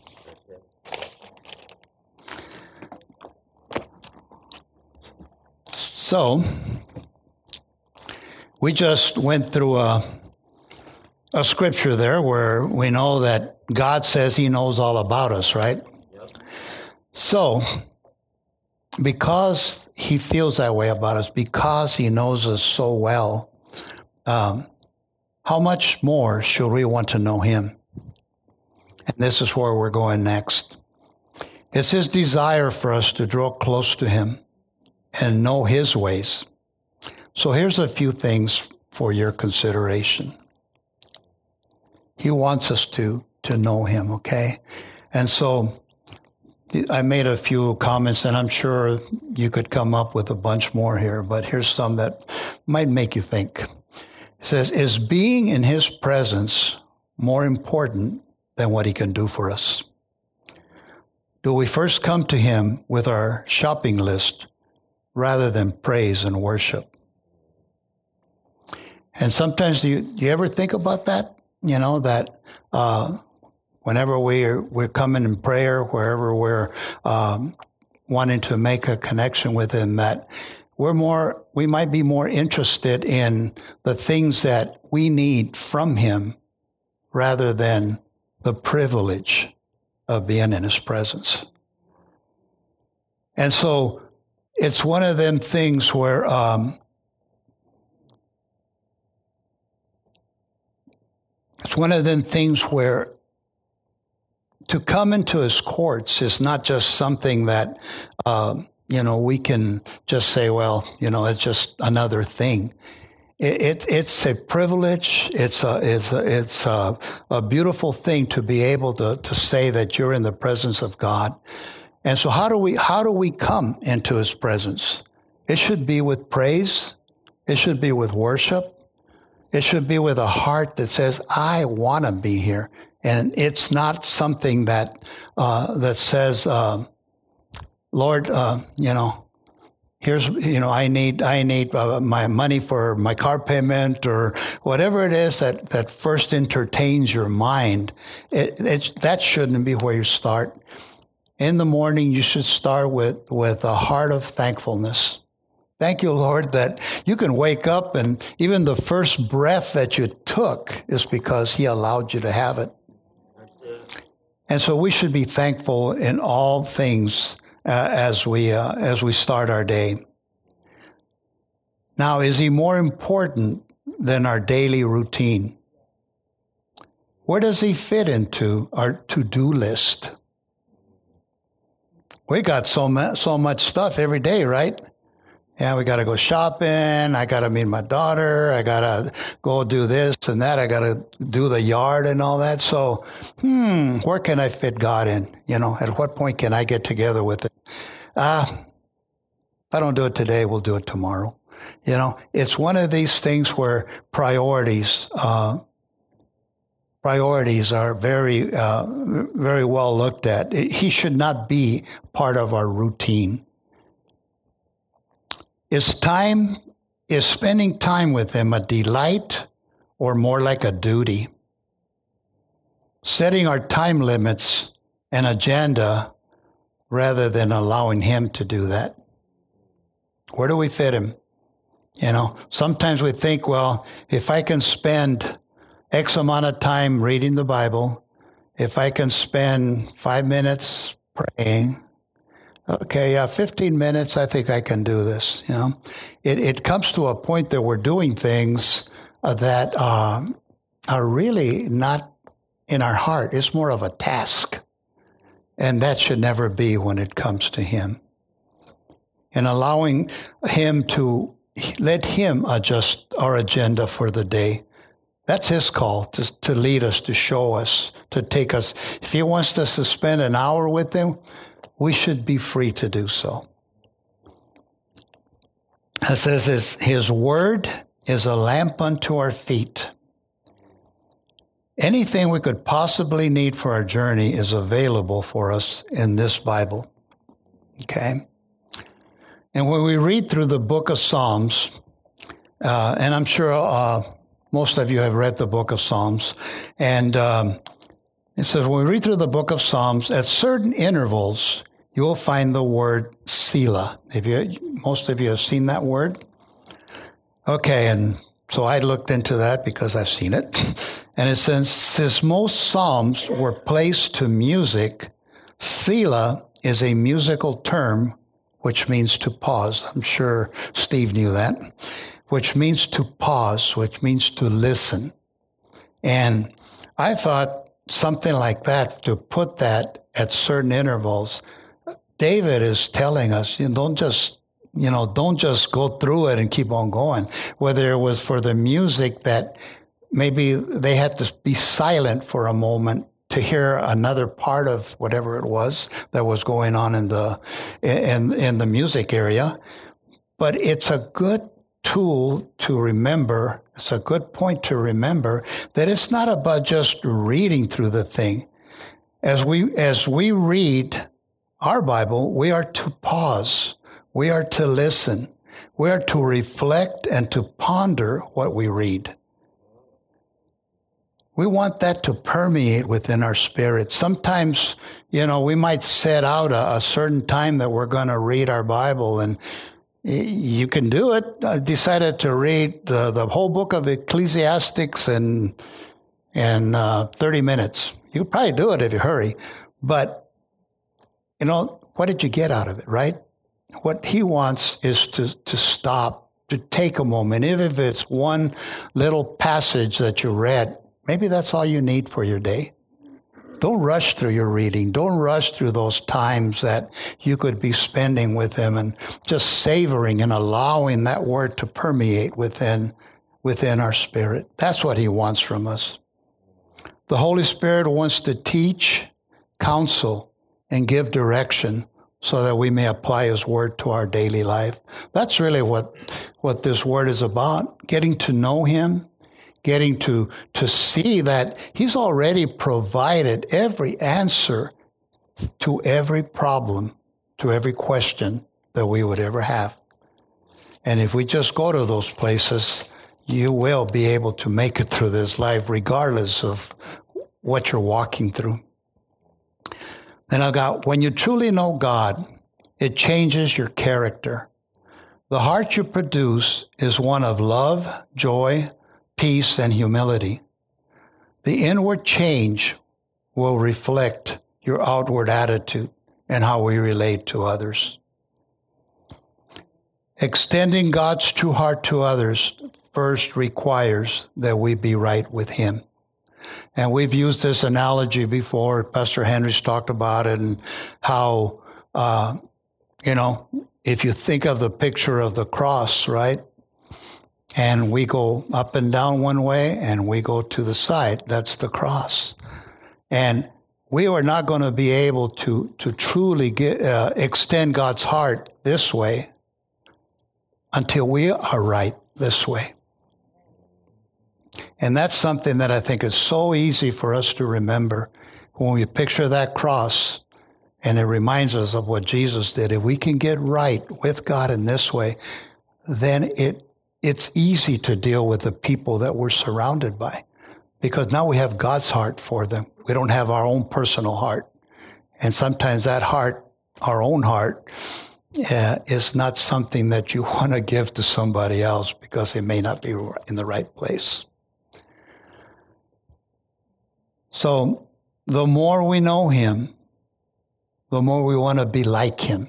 So we just went through a a scripture there where we know that God says he knows all about us, right? Yep. So, because he feels that way about us, because he knows us so well, um, how much more should we want to know him? And this is where we're going next. It's his desire for us to draw close to him and know his ways. So here's a few things for your consideration. He wants us to, to know him, okay? And so I made a few comments, and I'm sure you could come up with a bunch more here, but here's some that might make you think. It says, is being in his presence more important than what he can do for us? Do we first come to him with our shopping list rather than praise and worship? And sometimes, do you, do you ever think about that? You know, that uh, whenever we're, we're coming in prayer, wherever we're um, wanting to make a connection with him, that we're more, we might be more interested in the things that we need from him rather than the privilege of being in his presence. And so it's one of them things where um, It's one of them things where to come into his courts is not just something that, uh, you know, we can just say, well, you know, it's just another thing. It, it, it's a privilege. It's a, it's a, it's a, a beautiful thing to be able to, to say that you're in the presence of God. And so how do we, how do we come into his presence? It should be with praise. It should be with worship. It should be with a heart that says, I want to be here. And it's not something that uh, that says, uh, Lord, uh, you know, here's, you know, I need, I need uh, my money for my car payment or whatever it is that, that first entertains your mind. It, it's, that shouldn't be where you start. In the morning, you should start with, with a heart of thankfulness. Thank you, Lord, that you can wake up and even the first breath that you took is because he allowed you to have it. And so we should be thankful in all things uh, as we uh, as we start our day. Now, is he more important than our daily routine? Where does he fit into our to-do list? We got so much, so much stuff every day, right? Yeah, we got to go shopping. I got to meet my daughter. I got to go do this and that. I got to do the yard and all that. So, hmm, where can I fit God in? You know, at what point can I get together with it? Ah, uh, if I don't do it today, we'll do it tomorrow. You know, it's one of these things where priorities, uh, priorities are very, uh, very well looked at. He should not be part of our routine. Is time, is spending time with him a delight or more like a duty? Setting our time limits and agenda rather than allowing him to do that. Where do we fit him? You know, sometimes we think, well, if I can spend X amount of time reading the Bible, if I can spend five minutes praying, okay, yeah, fifteen minutes, I think I can do this, you know. It it comes to a point that we're doing things uh, that uh, are really not in our heart. It's more of a task. And that should never be when it comes to him. And allowing him to, let him adjust our agenda for the day. That's his call, to, to lead us, to show us, to take us. If he wants us to spend an hour with him, we should be free to do so. It says his, his word is a lamp unto our feet. Anything we could possibly need for our journey is available for us in this Bible. Okay? And when we read through the book of Psalms, uh, and I'm sure uh, most of you have read the book of Psalms, and um, it says when we read through the book of Psalms, at certain intervals, you will find the word Selah. If you, most of you have seen that word. Okay, and so I looked into that because I've seen it. And it says, since most Psalms were placed to music, Selah is a musical term which means to pause. I'm sure Steve knew that. Which means to pause, which means to listen. And I thought something like that, to put that at certain intervals, David is telling us, you know, don't just, you know, don't just go through it and keep on going. Whether it was for the music that maybe they had to be silent for a moment to hear another part of whatever it was that was going on in the in in the music area. But it's a good tool to remember. It's a good point to remember that it's not about just reading through the thing. As we as we read our Bible, we are to pause. We are to listen. We are to reflect and to ponder what we read. We want that to permeate within our spirit. Sometimes, you know, we might set out a, a certain time that we're going to read our Bible, and you can do it. I decided to read the, the whole book of Ecclesiastes in, in uh, thirty minutes. You could probably do it if you hurry. But, you know, what did you get out of it, right? What he wants is to, to stop, to take a moment. Even if it's one little passage that you read, maybe that's all you need for your day. Don't rush through your reading. Don't rush through those times that you could be spending with him and just savoring and allowing that word to permeate within, within our spirit. That's what he wants from us. The Holy Spirit wants to teach, counsel, and give direction so that we may apply his word to our daily life. That's really what, what this word is about, getting to know him, getting to, to see that he's already provided every answer to every problem to every question that we would ever have. And if we just go to those places, you will be able to make it through this life regardless of what you're walking through. Then I got, when you truly know God, it changes your character. The heart you produce is one of love, joy, peace, and humility. The inward change will reflect your outward attitude and how we relate to others. Extending God's true heart to others first requires that we be right with Him. And we've used this analogy before. Pastor Henry's talked about it, and how, uh, you know, if you think of the picture of the cross, right? And we go up and down one way and we go to the side. That's the cross. And we are not going to be able to, to truly get, uh, extend God's heart this way until we are right this way. And that's something that I think is so easy for us to remember when we picture that cross, and it reminds us of what Jesus did. If we can get right with God in this way, then it it's easy to deal with the people that we're surrounded by, because now we have God's heart for them. We don't have our own personal heart. And sometimes that heart, our own heart, uh, is not something that you want to give to somebody else because they may not be in the right place. So the more we know Him, the more we want to be like Him.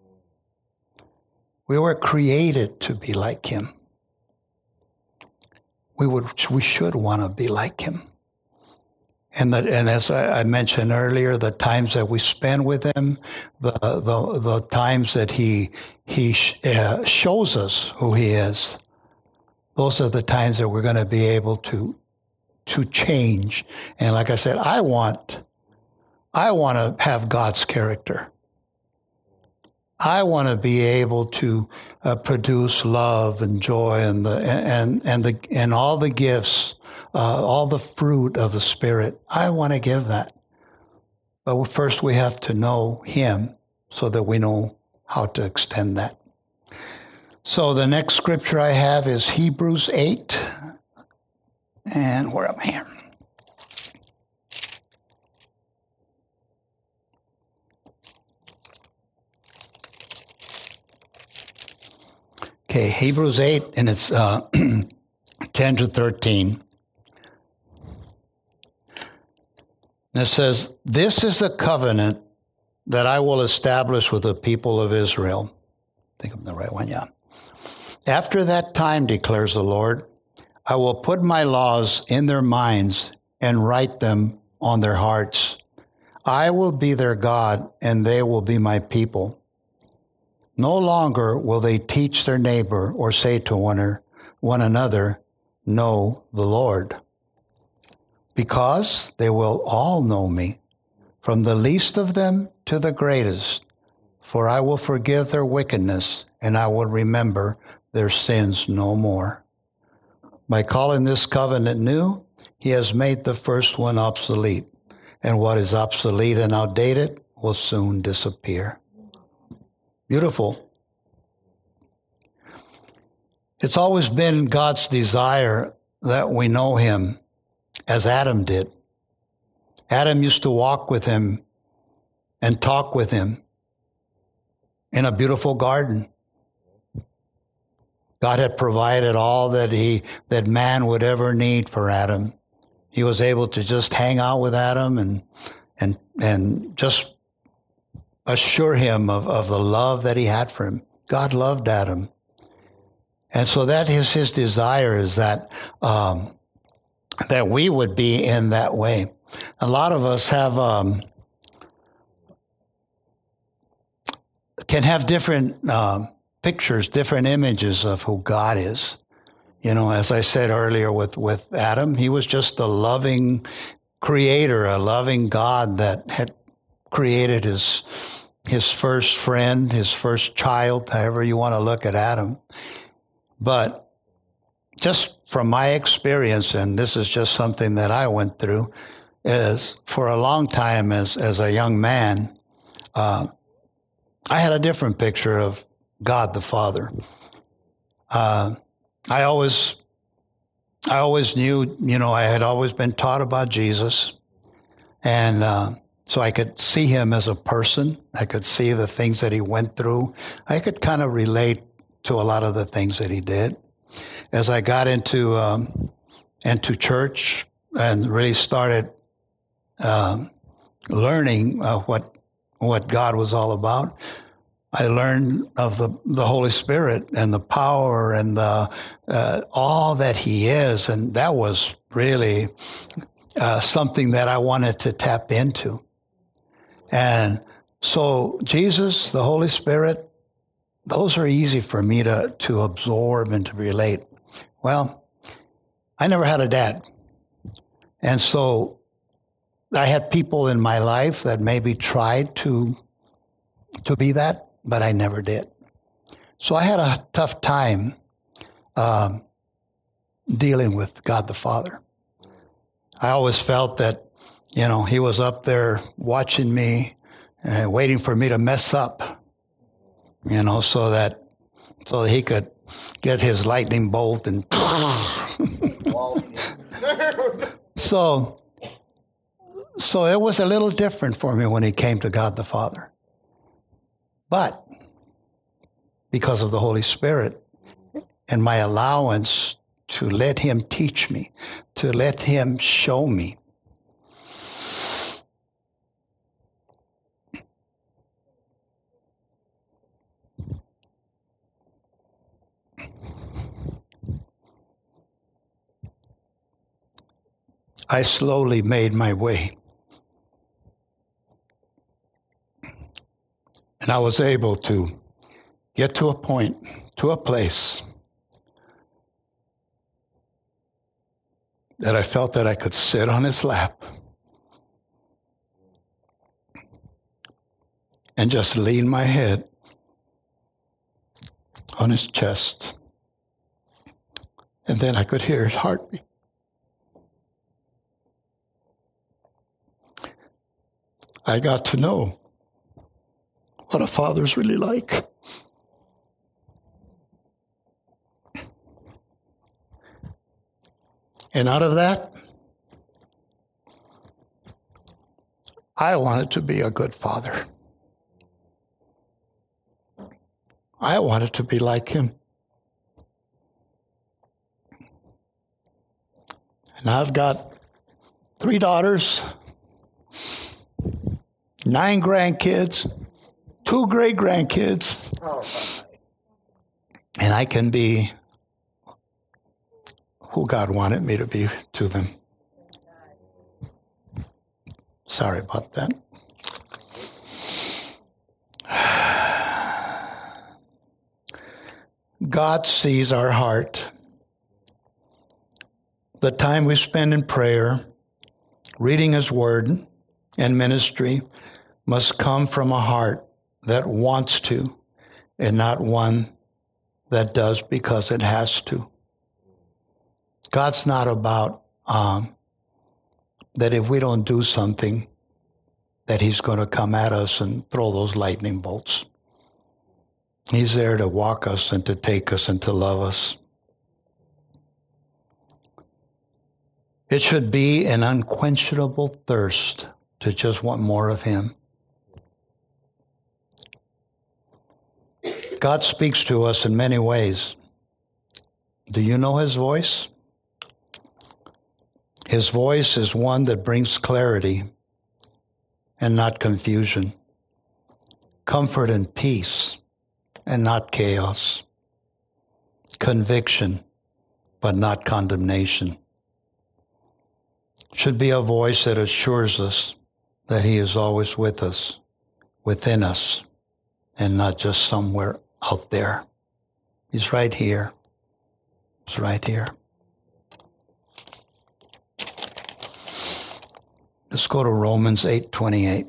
We were created to be like Him. We would, we should want to be like Him. And that, and as I, I mentioned earlier, the times that we spend with Him, the the, the times that He He sh- uh, shows us who He is, those are the times that we're going to be able to to change. And like I said, I want I want to have God's character. I want to be able to uh, produce love and joy and the and and the and all the gifts, uh, all the fruit of the Spirit. I want to give that, but first we have to know Him so that we know how to extend that. So the next scripture I have is Hebrews eight, and where am I here? Okay, Hebrews eight, and it's uh, ten to thirteen. And it says, "This is a covenant that I will establish with the people of Israel." I think I'm the right one, yeah. "After that time, declares the Lord, I will put my laws in their minds and write them on their hearts. I will be their God, and they will be my people. No longer will they teach their neighbor or say to one, one another, 'Know the Lord,' because they will all know me, from the least of them to the greatest. For I will forgive their wickedness, and I will remember their sins no more. By calling this covenant new, He has made the first one obsolete, and what is obsolete and outdated will soon disappear." Beautiful. It's always been God's desire that we know Him as Adam did. Adam used to walk with Him and talk with Him in a beautiful garden. God had provided all that he that man would ever need for Adam. He was able to just hang out with Adam and and and just assure him of, of the love that He had for him. God loved Adam. And so that is His desire, is that um, that we would be in that way. A lot of us have um, can have different um, pictures, different images of who God is. You know, as I said earlier with, with Adam, he was just a loving creator, a loving God that had created his his first friend, his first child, however you want to look at Adam. But just from my experience, and this is just something that I went through, is for a long time as, as a young man, uh, I had a different picture of God the Father. Uh, I always, I always knew, you know, I had always been taught about Jesus, and uh, so I could see him as a person. I could see the things that he went through. I could kind of relate to a lot of the things that he did. As I got into um, into church and really started um, learning uh, what what God was all about, I learned of the, the Holy Spirit and the power and the, uh, all that he is. And that was really uh, something that I wanted to tap into. And so Jesus, the Holy Spirit, those are easy for me to, to absorb and to relate. Well, I never had a dad. And so I had people in my life that maybe tried to, to be that, but I never did. So I had a tough time um, dealing with God the Father. I always felt that, you know, he was up there watching me and waiting for me to mess up, you know, so that so that he could get his lightning bolt and so so it was a little different for me when it came to God the Father. But because of the Holy Spirit and my allowance to let him teach me, to let him show me, I slowly made my way. And I was able to get to a point, to a place that I felt that I could sit on his lap and just lean my head on his chest. And then I could hear his heartbeat. I got to know what a father's really like. And out of that, I wanted to be a good father. I wanted to be like him. And I've got three daughters, nine grandkids, two great-grandkids, and I can be who God wanted me to be to them. Sorry about that. God sees our heart. The time we spend in prayer, reading his word, and ministry must come from a heart that wants to and not one that does because it has to. God's not about um, that if we don't do something, that he's going to come at us and throw those lightning bolts. He's there to walk us and to take us and to love us. It should be an unquenchable thirst to just want more of him. God speaks to us in many ways. Do you know his voice? His voice is one that brings clarity and not confusion, comfort and peace and not chaos, conviction but not condemnation. Should be a voice that assures us that he is always with us, within us, and not just somewhere out there. He's right here. He's right here. Let's go to Romans eight twenty-eight.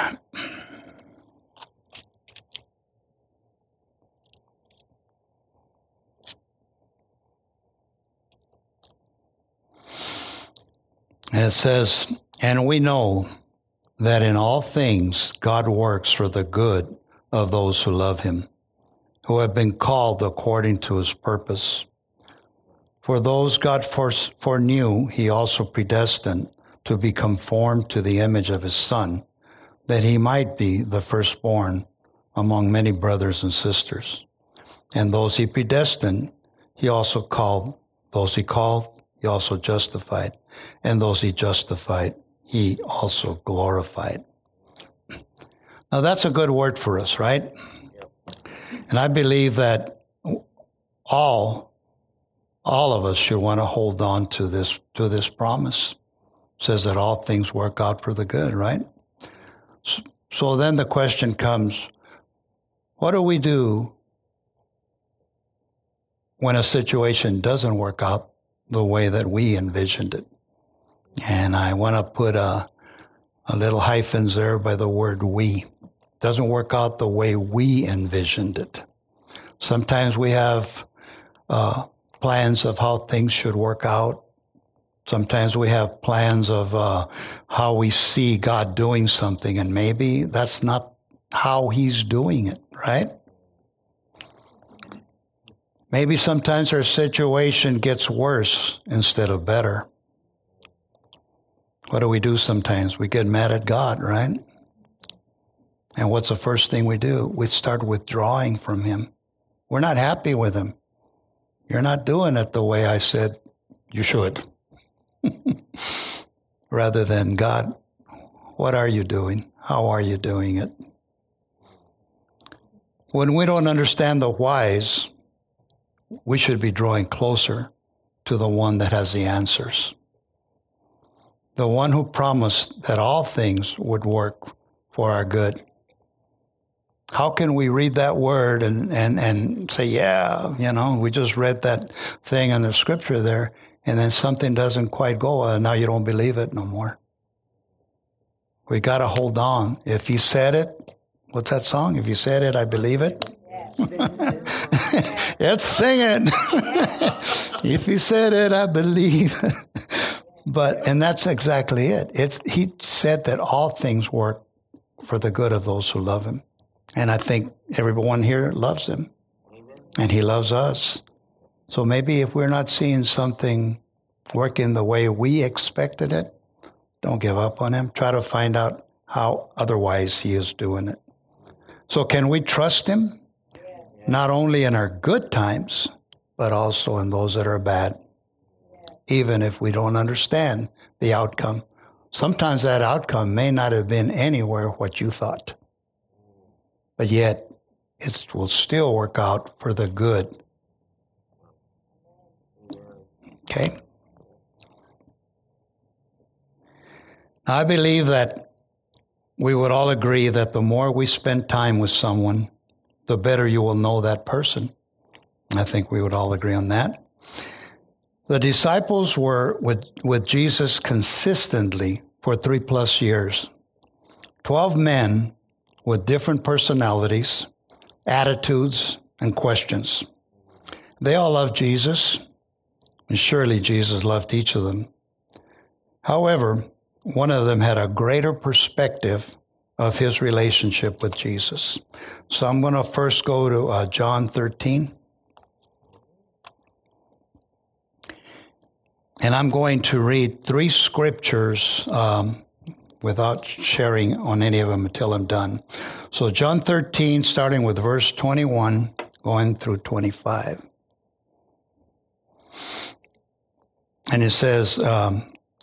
And it says, and we know that in all things God works for the good of those who love him, who have been called according to his purpose. For those God foreknew, he also predestined to be conformed to the image of his Son, that he might be the firstborn among many brothers and sisters. And those he predestined, he also called. Those he called, he also justified. And those he justified, he also glorified. Now that's a good word for us, right? And I believe that all, all of us should want to hold on to this, to this promise. It says that all things work out for the good, right? So, so then the question comes, what do we do when a situation doesn't work out the way that we envisioned it? And I want to put a, a little hyphens there by the word we. Doesn't work out the way we envisioned it. Sometimes we have uh, plans of how things should work out. Sometimes we have plans of uh, how we see God doing something, and maybe that's not how he's doing it, right? Maybe sometimes our situation gets worse instead of better. What do we do sometimes? We get mad at God, right? And what's the first thing we do? We start withdrawing from him. We're not happy with him. You're not doing it the way I said you should. Rather than, God, what are you doing? How are you doing it? When we don't understand the whys, we should be drawing closer to the one that has the answers. The one who promised that all things would work for our good. How can we read that word and, and, and say, yeah, you know, we just read that thing in the scripture there, and then something doesn't quite go, and now you don't believe it no more. We got to hold on. If he said it, what's that song? If he said it, I believe it. Let's sing it. If he said it, I believe it. But, and that's exactly it. It's, he said that all things work for the good of those who love him. And I think everyone here loves him. And he loves us. So maybe if we're not seeing something working the way we expected it, don't give up on him. Try to find out how otherwise he is doing it. So can we trust him? Not only in our good times, but also in those that are bad. Even if we don't understand the outcome. Sometimes that outcome may not have been anywhere what you thought. But yet, it will still work out for the good. Okay? Now, I believe that we would all agree that the more we spend time with someone, the better you will know that person. I think we would all agree on that. The disciples were with, with Jesus consistently for three plus years. Twelve men with different personalities, attitudes, and questions. They all loved Jesus, and surely Jesus loved each of them. However, one of them had a greater perspective of his relationship with Jesus. So I'm going to first go to uh, John thirteen. And I'm going to read three scriptures um, without sharing on any of them until I'm done. So John thirteen, starting with verse twenty-one, going through twenty-five. And it says, um,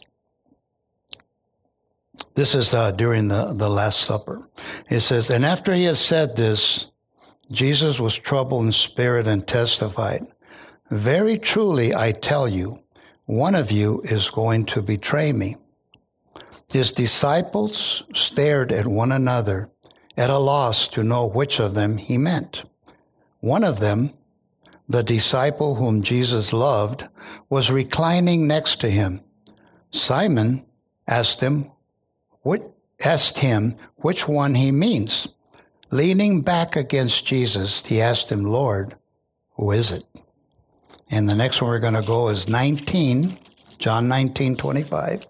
this is uh, during the, the Last Supper. It says, and after he had said this, Jesus was troubled in spirit and testified, very truly I tell you, one of you is going to betray me. His disciples stared at one another, at a loss to know which of them he meant. One of them, the disciple whom Jesus loved, was reclining next to him. Simon asked him, what, asked him which one he means. Leaning back against Jesus, he asked him, Lord, who is it? And the next one we're going to go is nineteen, John nineteen, twenty-five.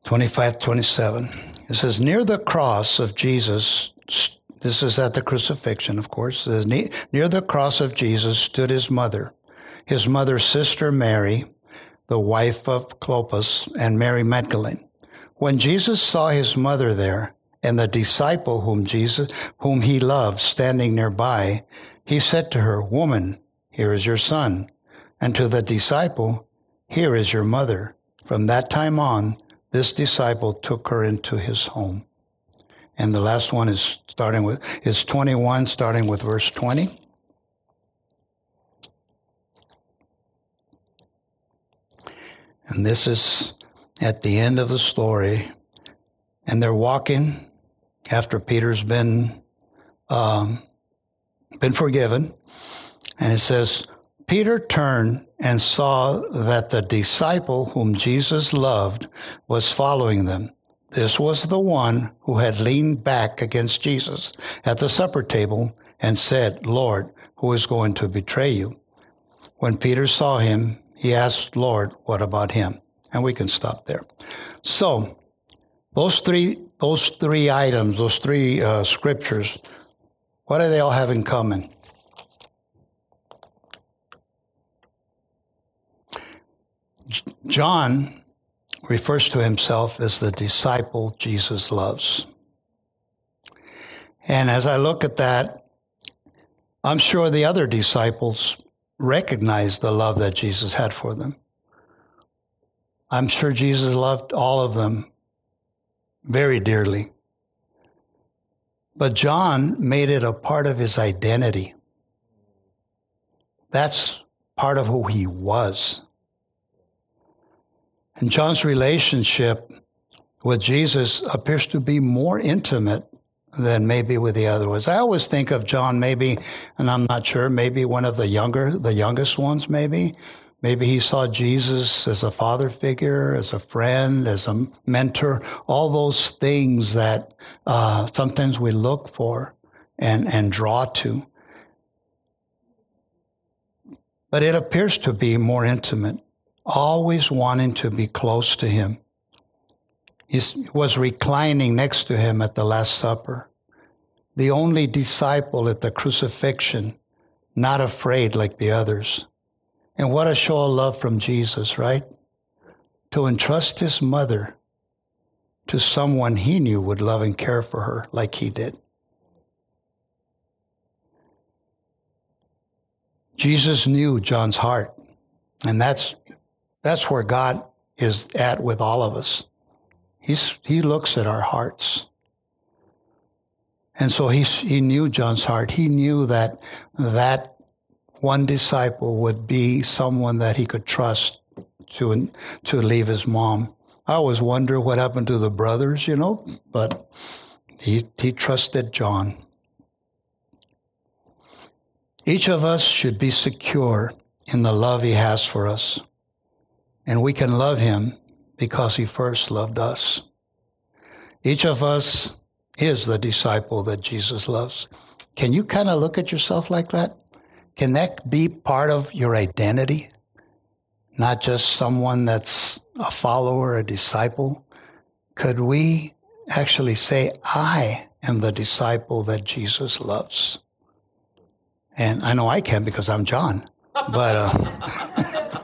twenty-five, twenty-seven. It says, near the cross of Jesus, this is at the crucifixion, of course. It says, near the cross of Jesus stood his mother, his mother's sister Mary, the wife of Clopas, and Mary Magdalene. When Jesus saw his mother there, and the disciple whom Jesus, whom he loved, standing nearby, he said to her, Woman, here is your son. And to the disciple, Here is your mother. From that time on, this disciple took her into his home. And the last one is starting with, is twenty-one, starting with verse twenty. And this is at the end of the story. And they're walking after Peter's been um, been forgiven. And it says, Peter turned and saw that the disciple whom Jesus loved was following them. This was the one who had leaned back against Jesus at the supper table and said, Lord, who is going to betray you? When Peter saw him, he asked, Lord, what about him? And we can stop there. So those three, those three items, those three uh, scriptures, what do they all have in common? John refers to himself as the disciple Jesus loves. And as I look at that, I'm sure the other disciples recognized the love that Jesus had for them. I'm sure Jesus loved all of them very dearly. But John made it a part of his identity. That's part of who he was. And John's relationship with Jesus appears to be more intimate than maybe with the other ones. I always think of John maybe, and I'm not sure, maybe one of the younger, the youngest ones maybe. Maybe he saw Jesus as a father figure, as a friend, as a mentor, all those things that uh, sometimes we look for and, and draw to. But it appears to be more intimate, always wanting to be close to him. He was reclining next to him at the Last Supper, the only disciple at the crucifixion, not afraid like the others. And what a show of love from Jesus, right? To entrust his mother to someone he knew would love and care for her like he did. Jesus knew John's heart, and that's that's where God is at with all of us. He's, he looks at our hearts. And so he, he knew John's heart. He knew that that one disciple would be someone that he could trust to, to leave his mom. I always wonder what happened to the brothers, you know, but he, he trusted John. Each of us should be secure in the love he has for us. And we can love him because he first loved us. Each of us is the disciple that Jesus loves. Can you kind of look at yourself like that? Can that be part of your identity? Not just someone that's a follower, a disciple? Could we actually say, I am the disciple that Jesus loves? And I know I can because I'm John. But, uh,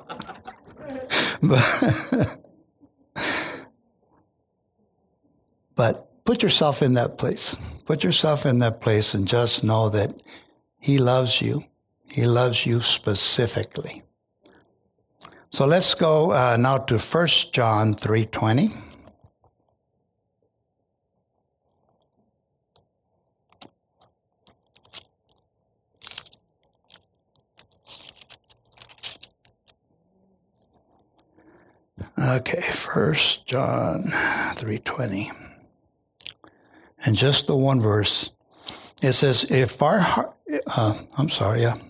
but, but put yourself in that place. Put yourself in that place and just know that he loves you. He loves you specifically. So let's go uh, now to First John three twenty. Okay, First John three twenty. And just the one verse. It says, if our heart, uh, I'm sorry, yeah.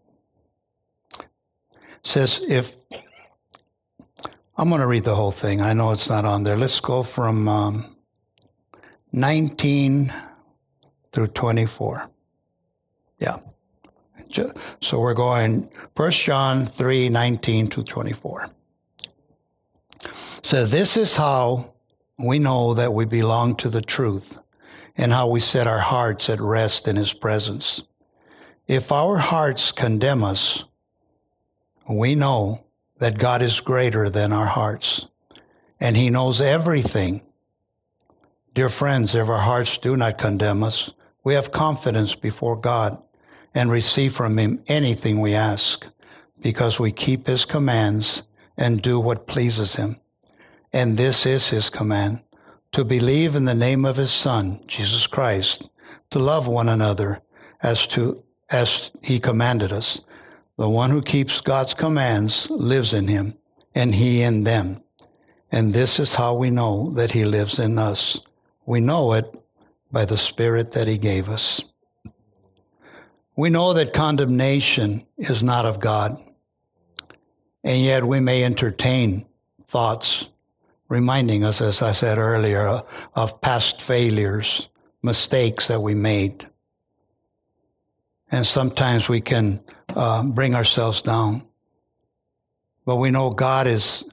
It says, if, I'm going to read the whole thing. I know it's not on there. Let's go from um, nineteen through twenty-four. Yeah. So we're going First John three nineteen to twenty-four. So this is how we know that we belong to the truth and how we set our hearts at rest in his presence. If our hearts condemn us, we know that God is greater than our hearts, and he knows everything. Dear friends, if our hearts do not condemn us, we have confidence before God and receive from him anything we ask, because we keep his commands and do what pleases him. And this is his command, to believe in the name of his Son, Jesus Christ, to love one another as to as he commanded us. The one who keeps God's commands lives in him, and he in them. And this is how we know that he lives in us. We know it by the Spirit that he gave us. We know that condemnation is not of God, and yet we may entertain thoughts reminding us, as I said earlier, of past failures, mistakes that we made. And sometimes we can uh, bring ourselves down. But we know God is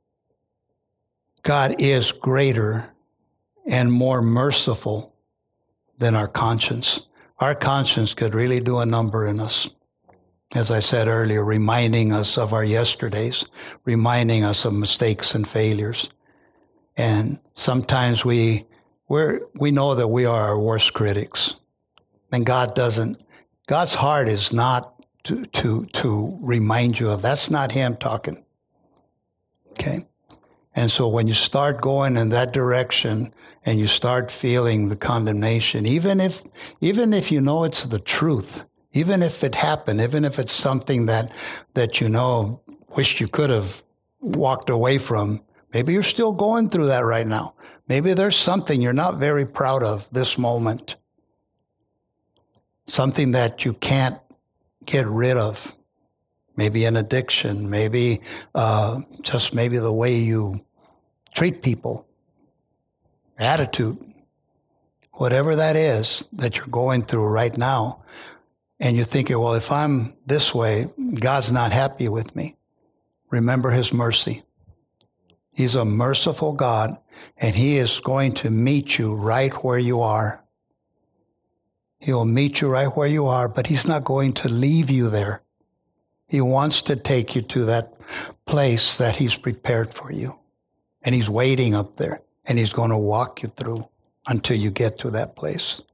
God is greater and more merciful than our conscience. Our conscience could really do a number in us. As I said earlier, reminding us of our yesterdays, reminding us of mistakes and failures. And sometimes we we're, we know that we are our worst critics. And God doesn't, God's heart is not to, to, to remind you of, that's not him talking. Okay? And so when you start going in that direction and you start feeling the condemnation, even if, even if you know it's the truth, even if it happened, even if it's something that, that you know, wish you could have walked away from, maybe you're still going through that right now. Maybe there's something you're not very proud of this moment. Something that you can't get rid of. Maybe an addiction, maybe uh, just maybe the way you treat people, attitude, whatever that is that you're going through right now. And you're thinking, well, if I'm this way, God's not happy with me. Remember his mercy. He's a merciful God, and he is going to meet you right where you are. He will meet you right where you are, but he's not going to leave you there. He wants to take you to that place that he's prepared for you. And he's waiting up there, and he's going to walk you through until you get to that place.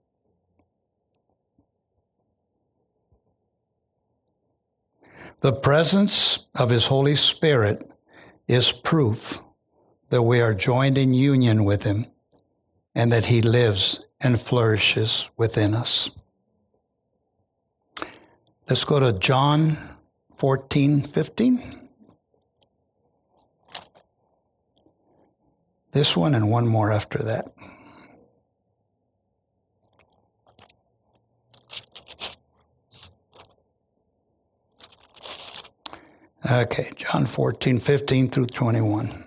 The presence of his Holy Spirit is proof that we are joined in union with him and that he lives and flourishes within us. Let's go to John fourteen fifteen. This one and one more after that. Okay, John fourteen fifteen through twenty-one.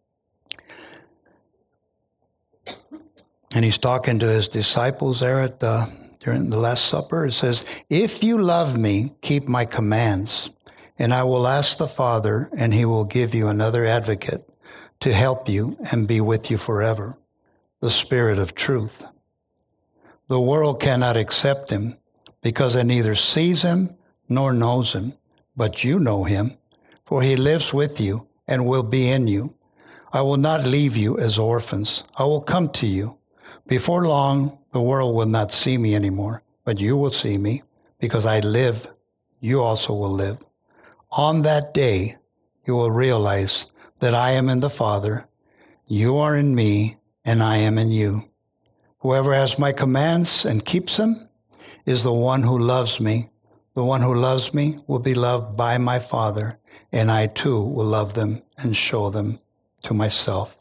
And he's talking to his disciples there at the, during the Last Supper. It says, if you love me, keep my commands, and I will ask the Father, and he will give you another advocate to help you and be with you forever, the Spirit of truth. The world cannot accept him because it neither sees him nor knows him, but you know him, for he lives with you and will be in you. I will not leave you as orphans. I will come to you. Before long, the world will not see me anymore, but you will see me, because I live, you also will live. On that day, you will realize that I am in the Father, you are in me, and I am in you. Whoever has my commands and keeps them is the one who loves me. The one who loves me will be loved by my Father, and I too will love them and show them to myself.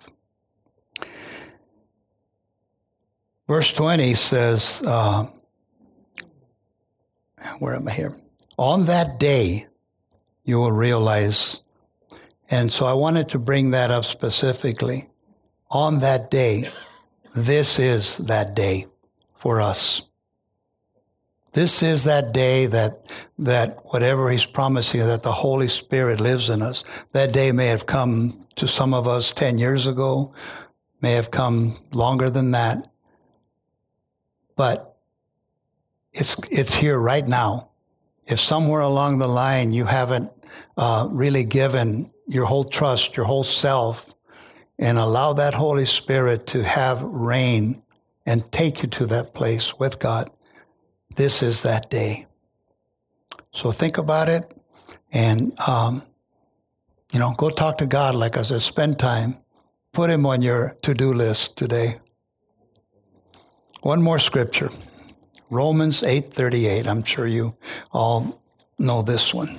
Verse twenty says, uh, where am I here? On that day, you will realize, and so I wanted to bring that up specifically. On that day, this is that day for us. This is that day that that whatever he's promising, that the Holy Spirit lives in us. That day may have come to some of us ten years ago, may have come longer than that. But it's it's here right now. If somewhere along the line you haven't uh, really given your whole trust, your whole self, and allow that Holy Spirit to have reign and take you to that place with God, this is that day. So think about it, and um, you know, go talk to God. Like I said, spend time. Put him on your to-do list today. One more scripture, Romans eight thirty-eight. I'm sure you all know this one.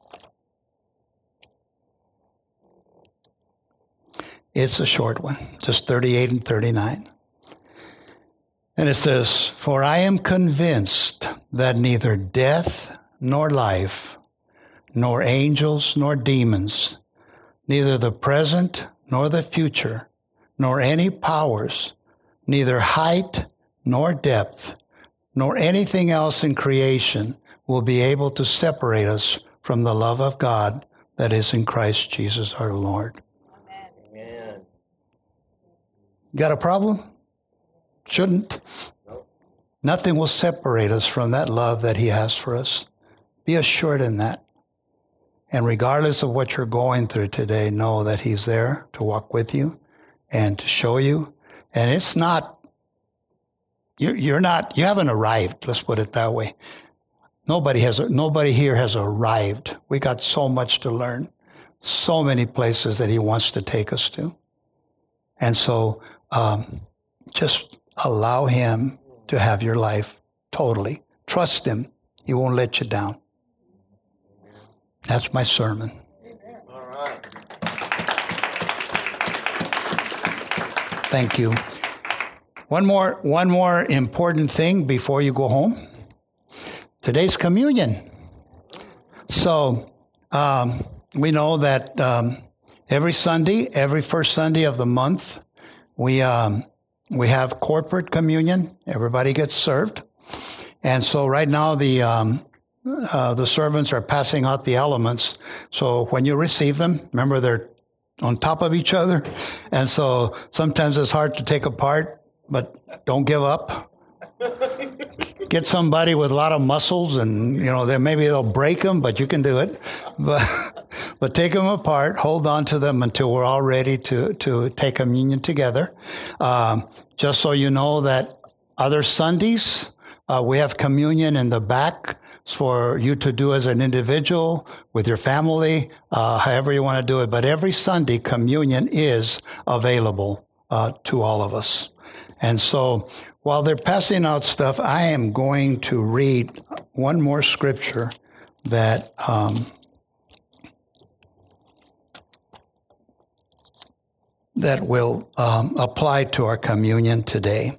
It's a short one, just thirty-eight and thirty-nine. And it says, "For I am convinced that neither death nor life, nor angels nor demons, neither the present nor the future, nor any powers, neither height nor depth, nor anything else in creation will be able to separate us from the love of God that is in Christ Jesus our Lord." Amen. Got a problem? Shouldn't. Nope. Nothing will separate us from that love that he has for us. Be assured in that. And regardless of what you're going through today, know that he's there to walk with you and to show you. And it's not, you're, you're not, you haven't arrived. Let's put it that way. Nobody has, nobody here has arrived. We got so much to learn, so many places that he wants to take us to. And so, um, just allow him to have your life totally. Trust him. He won't let you down. That's my sermon. All right. Thank you. One more, one more important thing before you go home. Today's communion. So um, we know that um, every Sunday, every first Sunday of the month, we um, we have corporate communion. Everybody gets served, and so right now the um, uh, the servants are passing out the elements. So when you receive them, remember they're on top of each other, and so sometimes it's hard to take apart. But don't give up. Get somebody with a lot of muscles, and you know, then maybe they'll break them, but you can do it. But but take them apart, hold on to them until we're all ready to to take communion together. Um, just so you know that other Sundays uh, we have communion in the back for you to do as an individual with your family, uh, however you want to do it. But every Sunday, communion is available uh, to all of us. And so while they're passing out stuff, I am going to read one more scripture that um, that will um, apply to our communion today.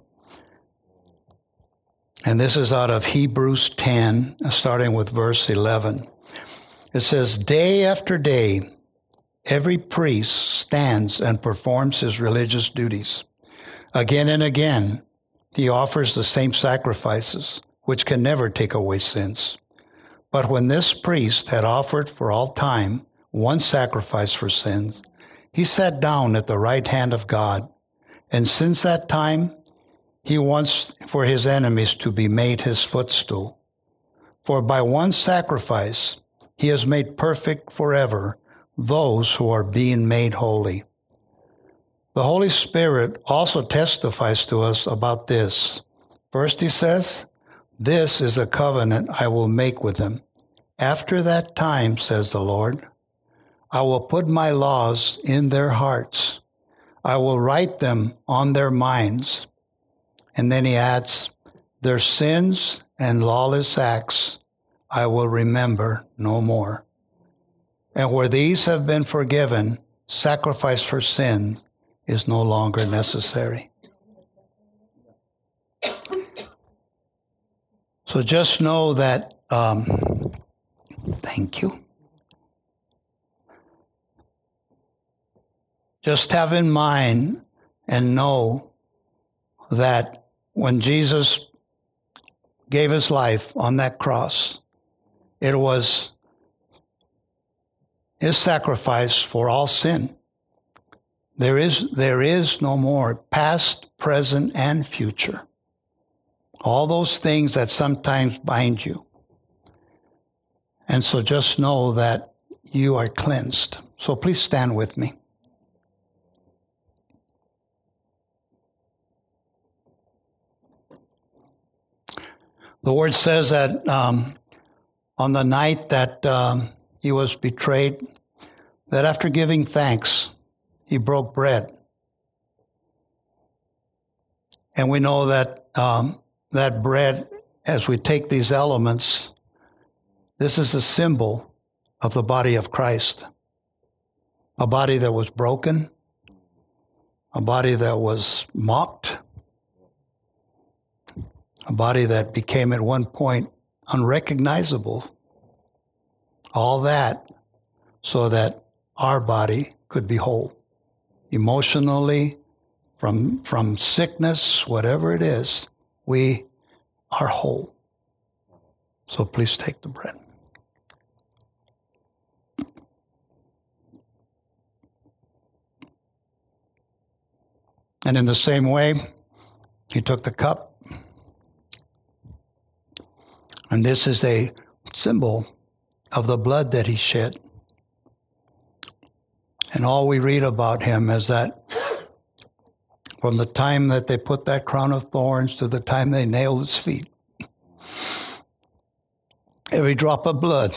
And this is out of Hebrews ten, starting with verse eleven. It says, "Day after day, every priest stands and performs his religious duties. Again and again, he offers the same sacrifices, which can never take away sins. But when this priest had offered for all time one sacrifice for sins, he sat down at the right hand of God. And since that time, he wants for his enemies to be made his footstool. For by one sacrifice, he has made perfect forever those who are being made holy. The Holy Spirit also testifies to us about this. First, he says, 'This is a covenant I will make with them. After that time, says the Lord, I will put my laws in their hearts. I will write them on their minds.' And then he adds, 'Their sins and lawless acts I will remember no more. And where these have been forgiven, sacrifice for sin is no longer necessary.'" So just know that, um, thank you. Just have in mind and know that when Jesus gave his life on that cross, it was his sacrifice for all sin. There is, there is no more past, present, and future. All those things that sometimes bind you. And so just know that you are cleansed. So please stand with me. The word says that um, on the night that um, he was betrayed, that after giving thanks, he broke bread. And we know that um, that bread, as we take these elements, this is a symbol of the body of Christ. A body that was broken, a body that was mocked, a body that became at one point unrecognizable. All that so that our body could be whole. Emotionally, from, from sickness, whatever it is, we are whole. So please take the bread. And in the same way, he took the cup. And this is a symbol of the blood that he shed. And all we read about him is that from the time that they put that crown of thorns to the time they nailed his feet, every drop of blood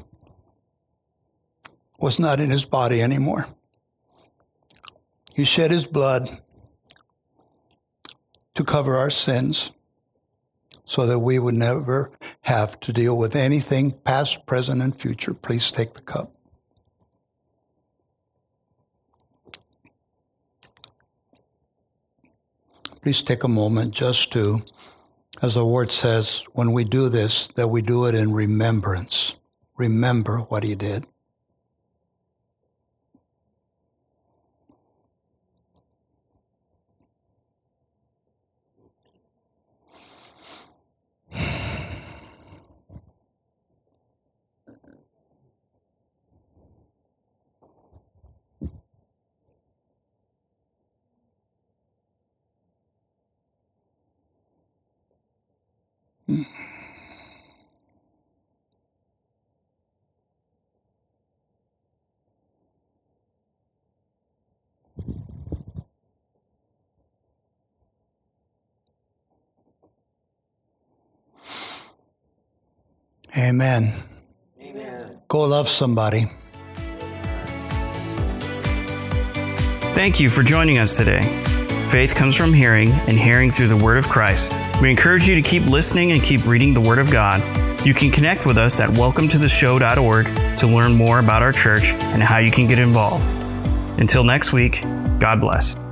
was not in his body anymore. He shed his blood to cover our sins so that we would never have to deal with anything past, present, and future. Please take the cup. Please take a moment just to, as the word says, when we do this, that we do it in remembrance. Remember what he did. Amen. Amen. Go love somebody. Thank you for joining us today. Faith comes from hearing, and hearing through the Word of Christ. We encourage you to keep listening and keep reading the Word of God. You can connect with us at welcome to the show dot org to learn more about our church and how you can get involved. Until next week, God bless.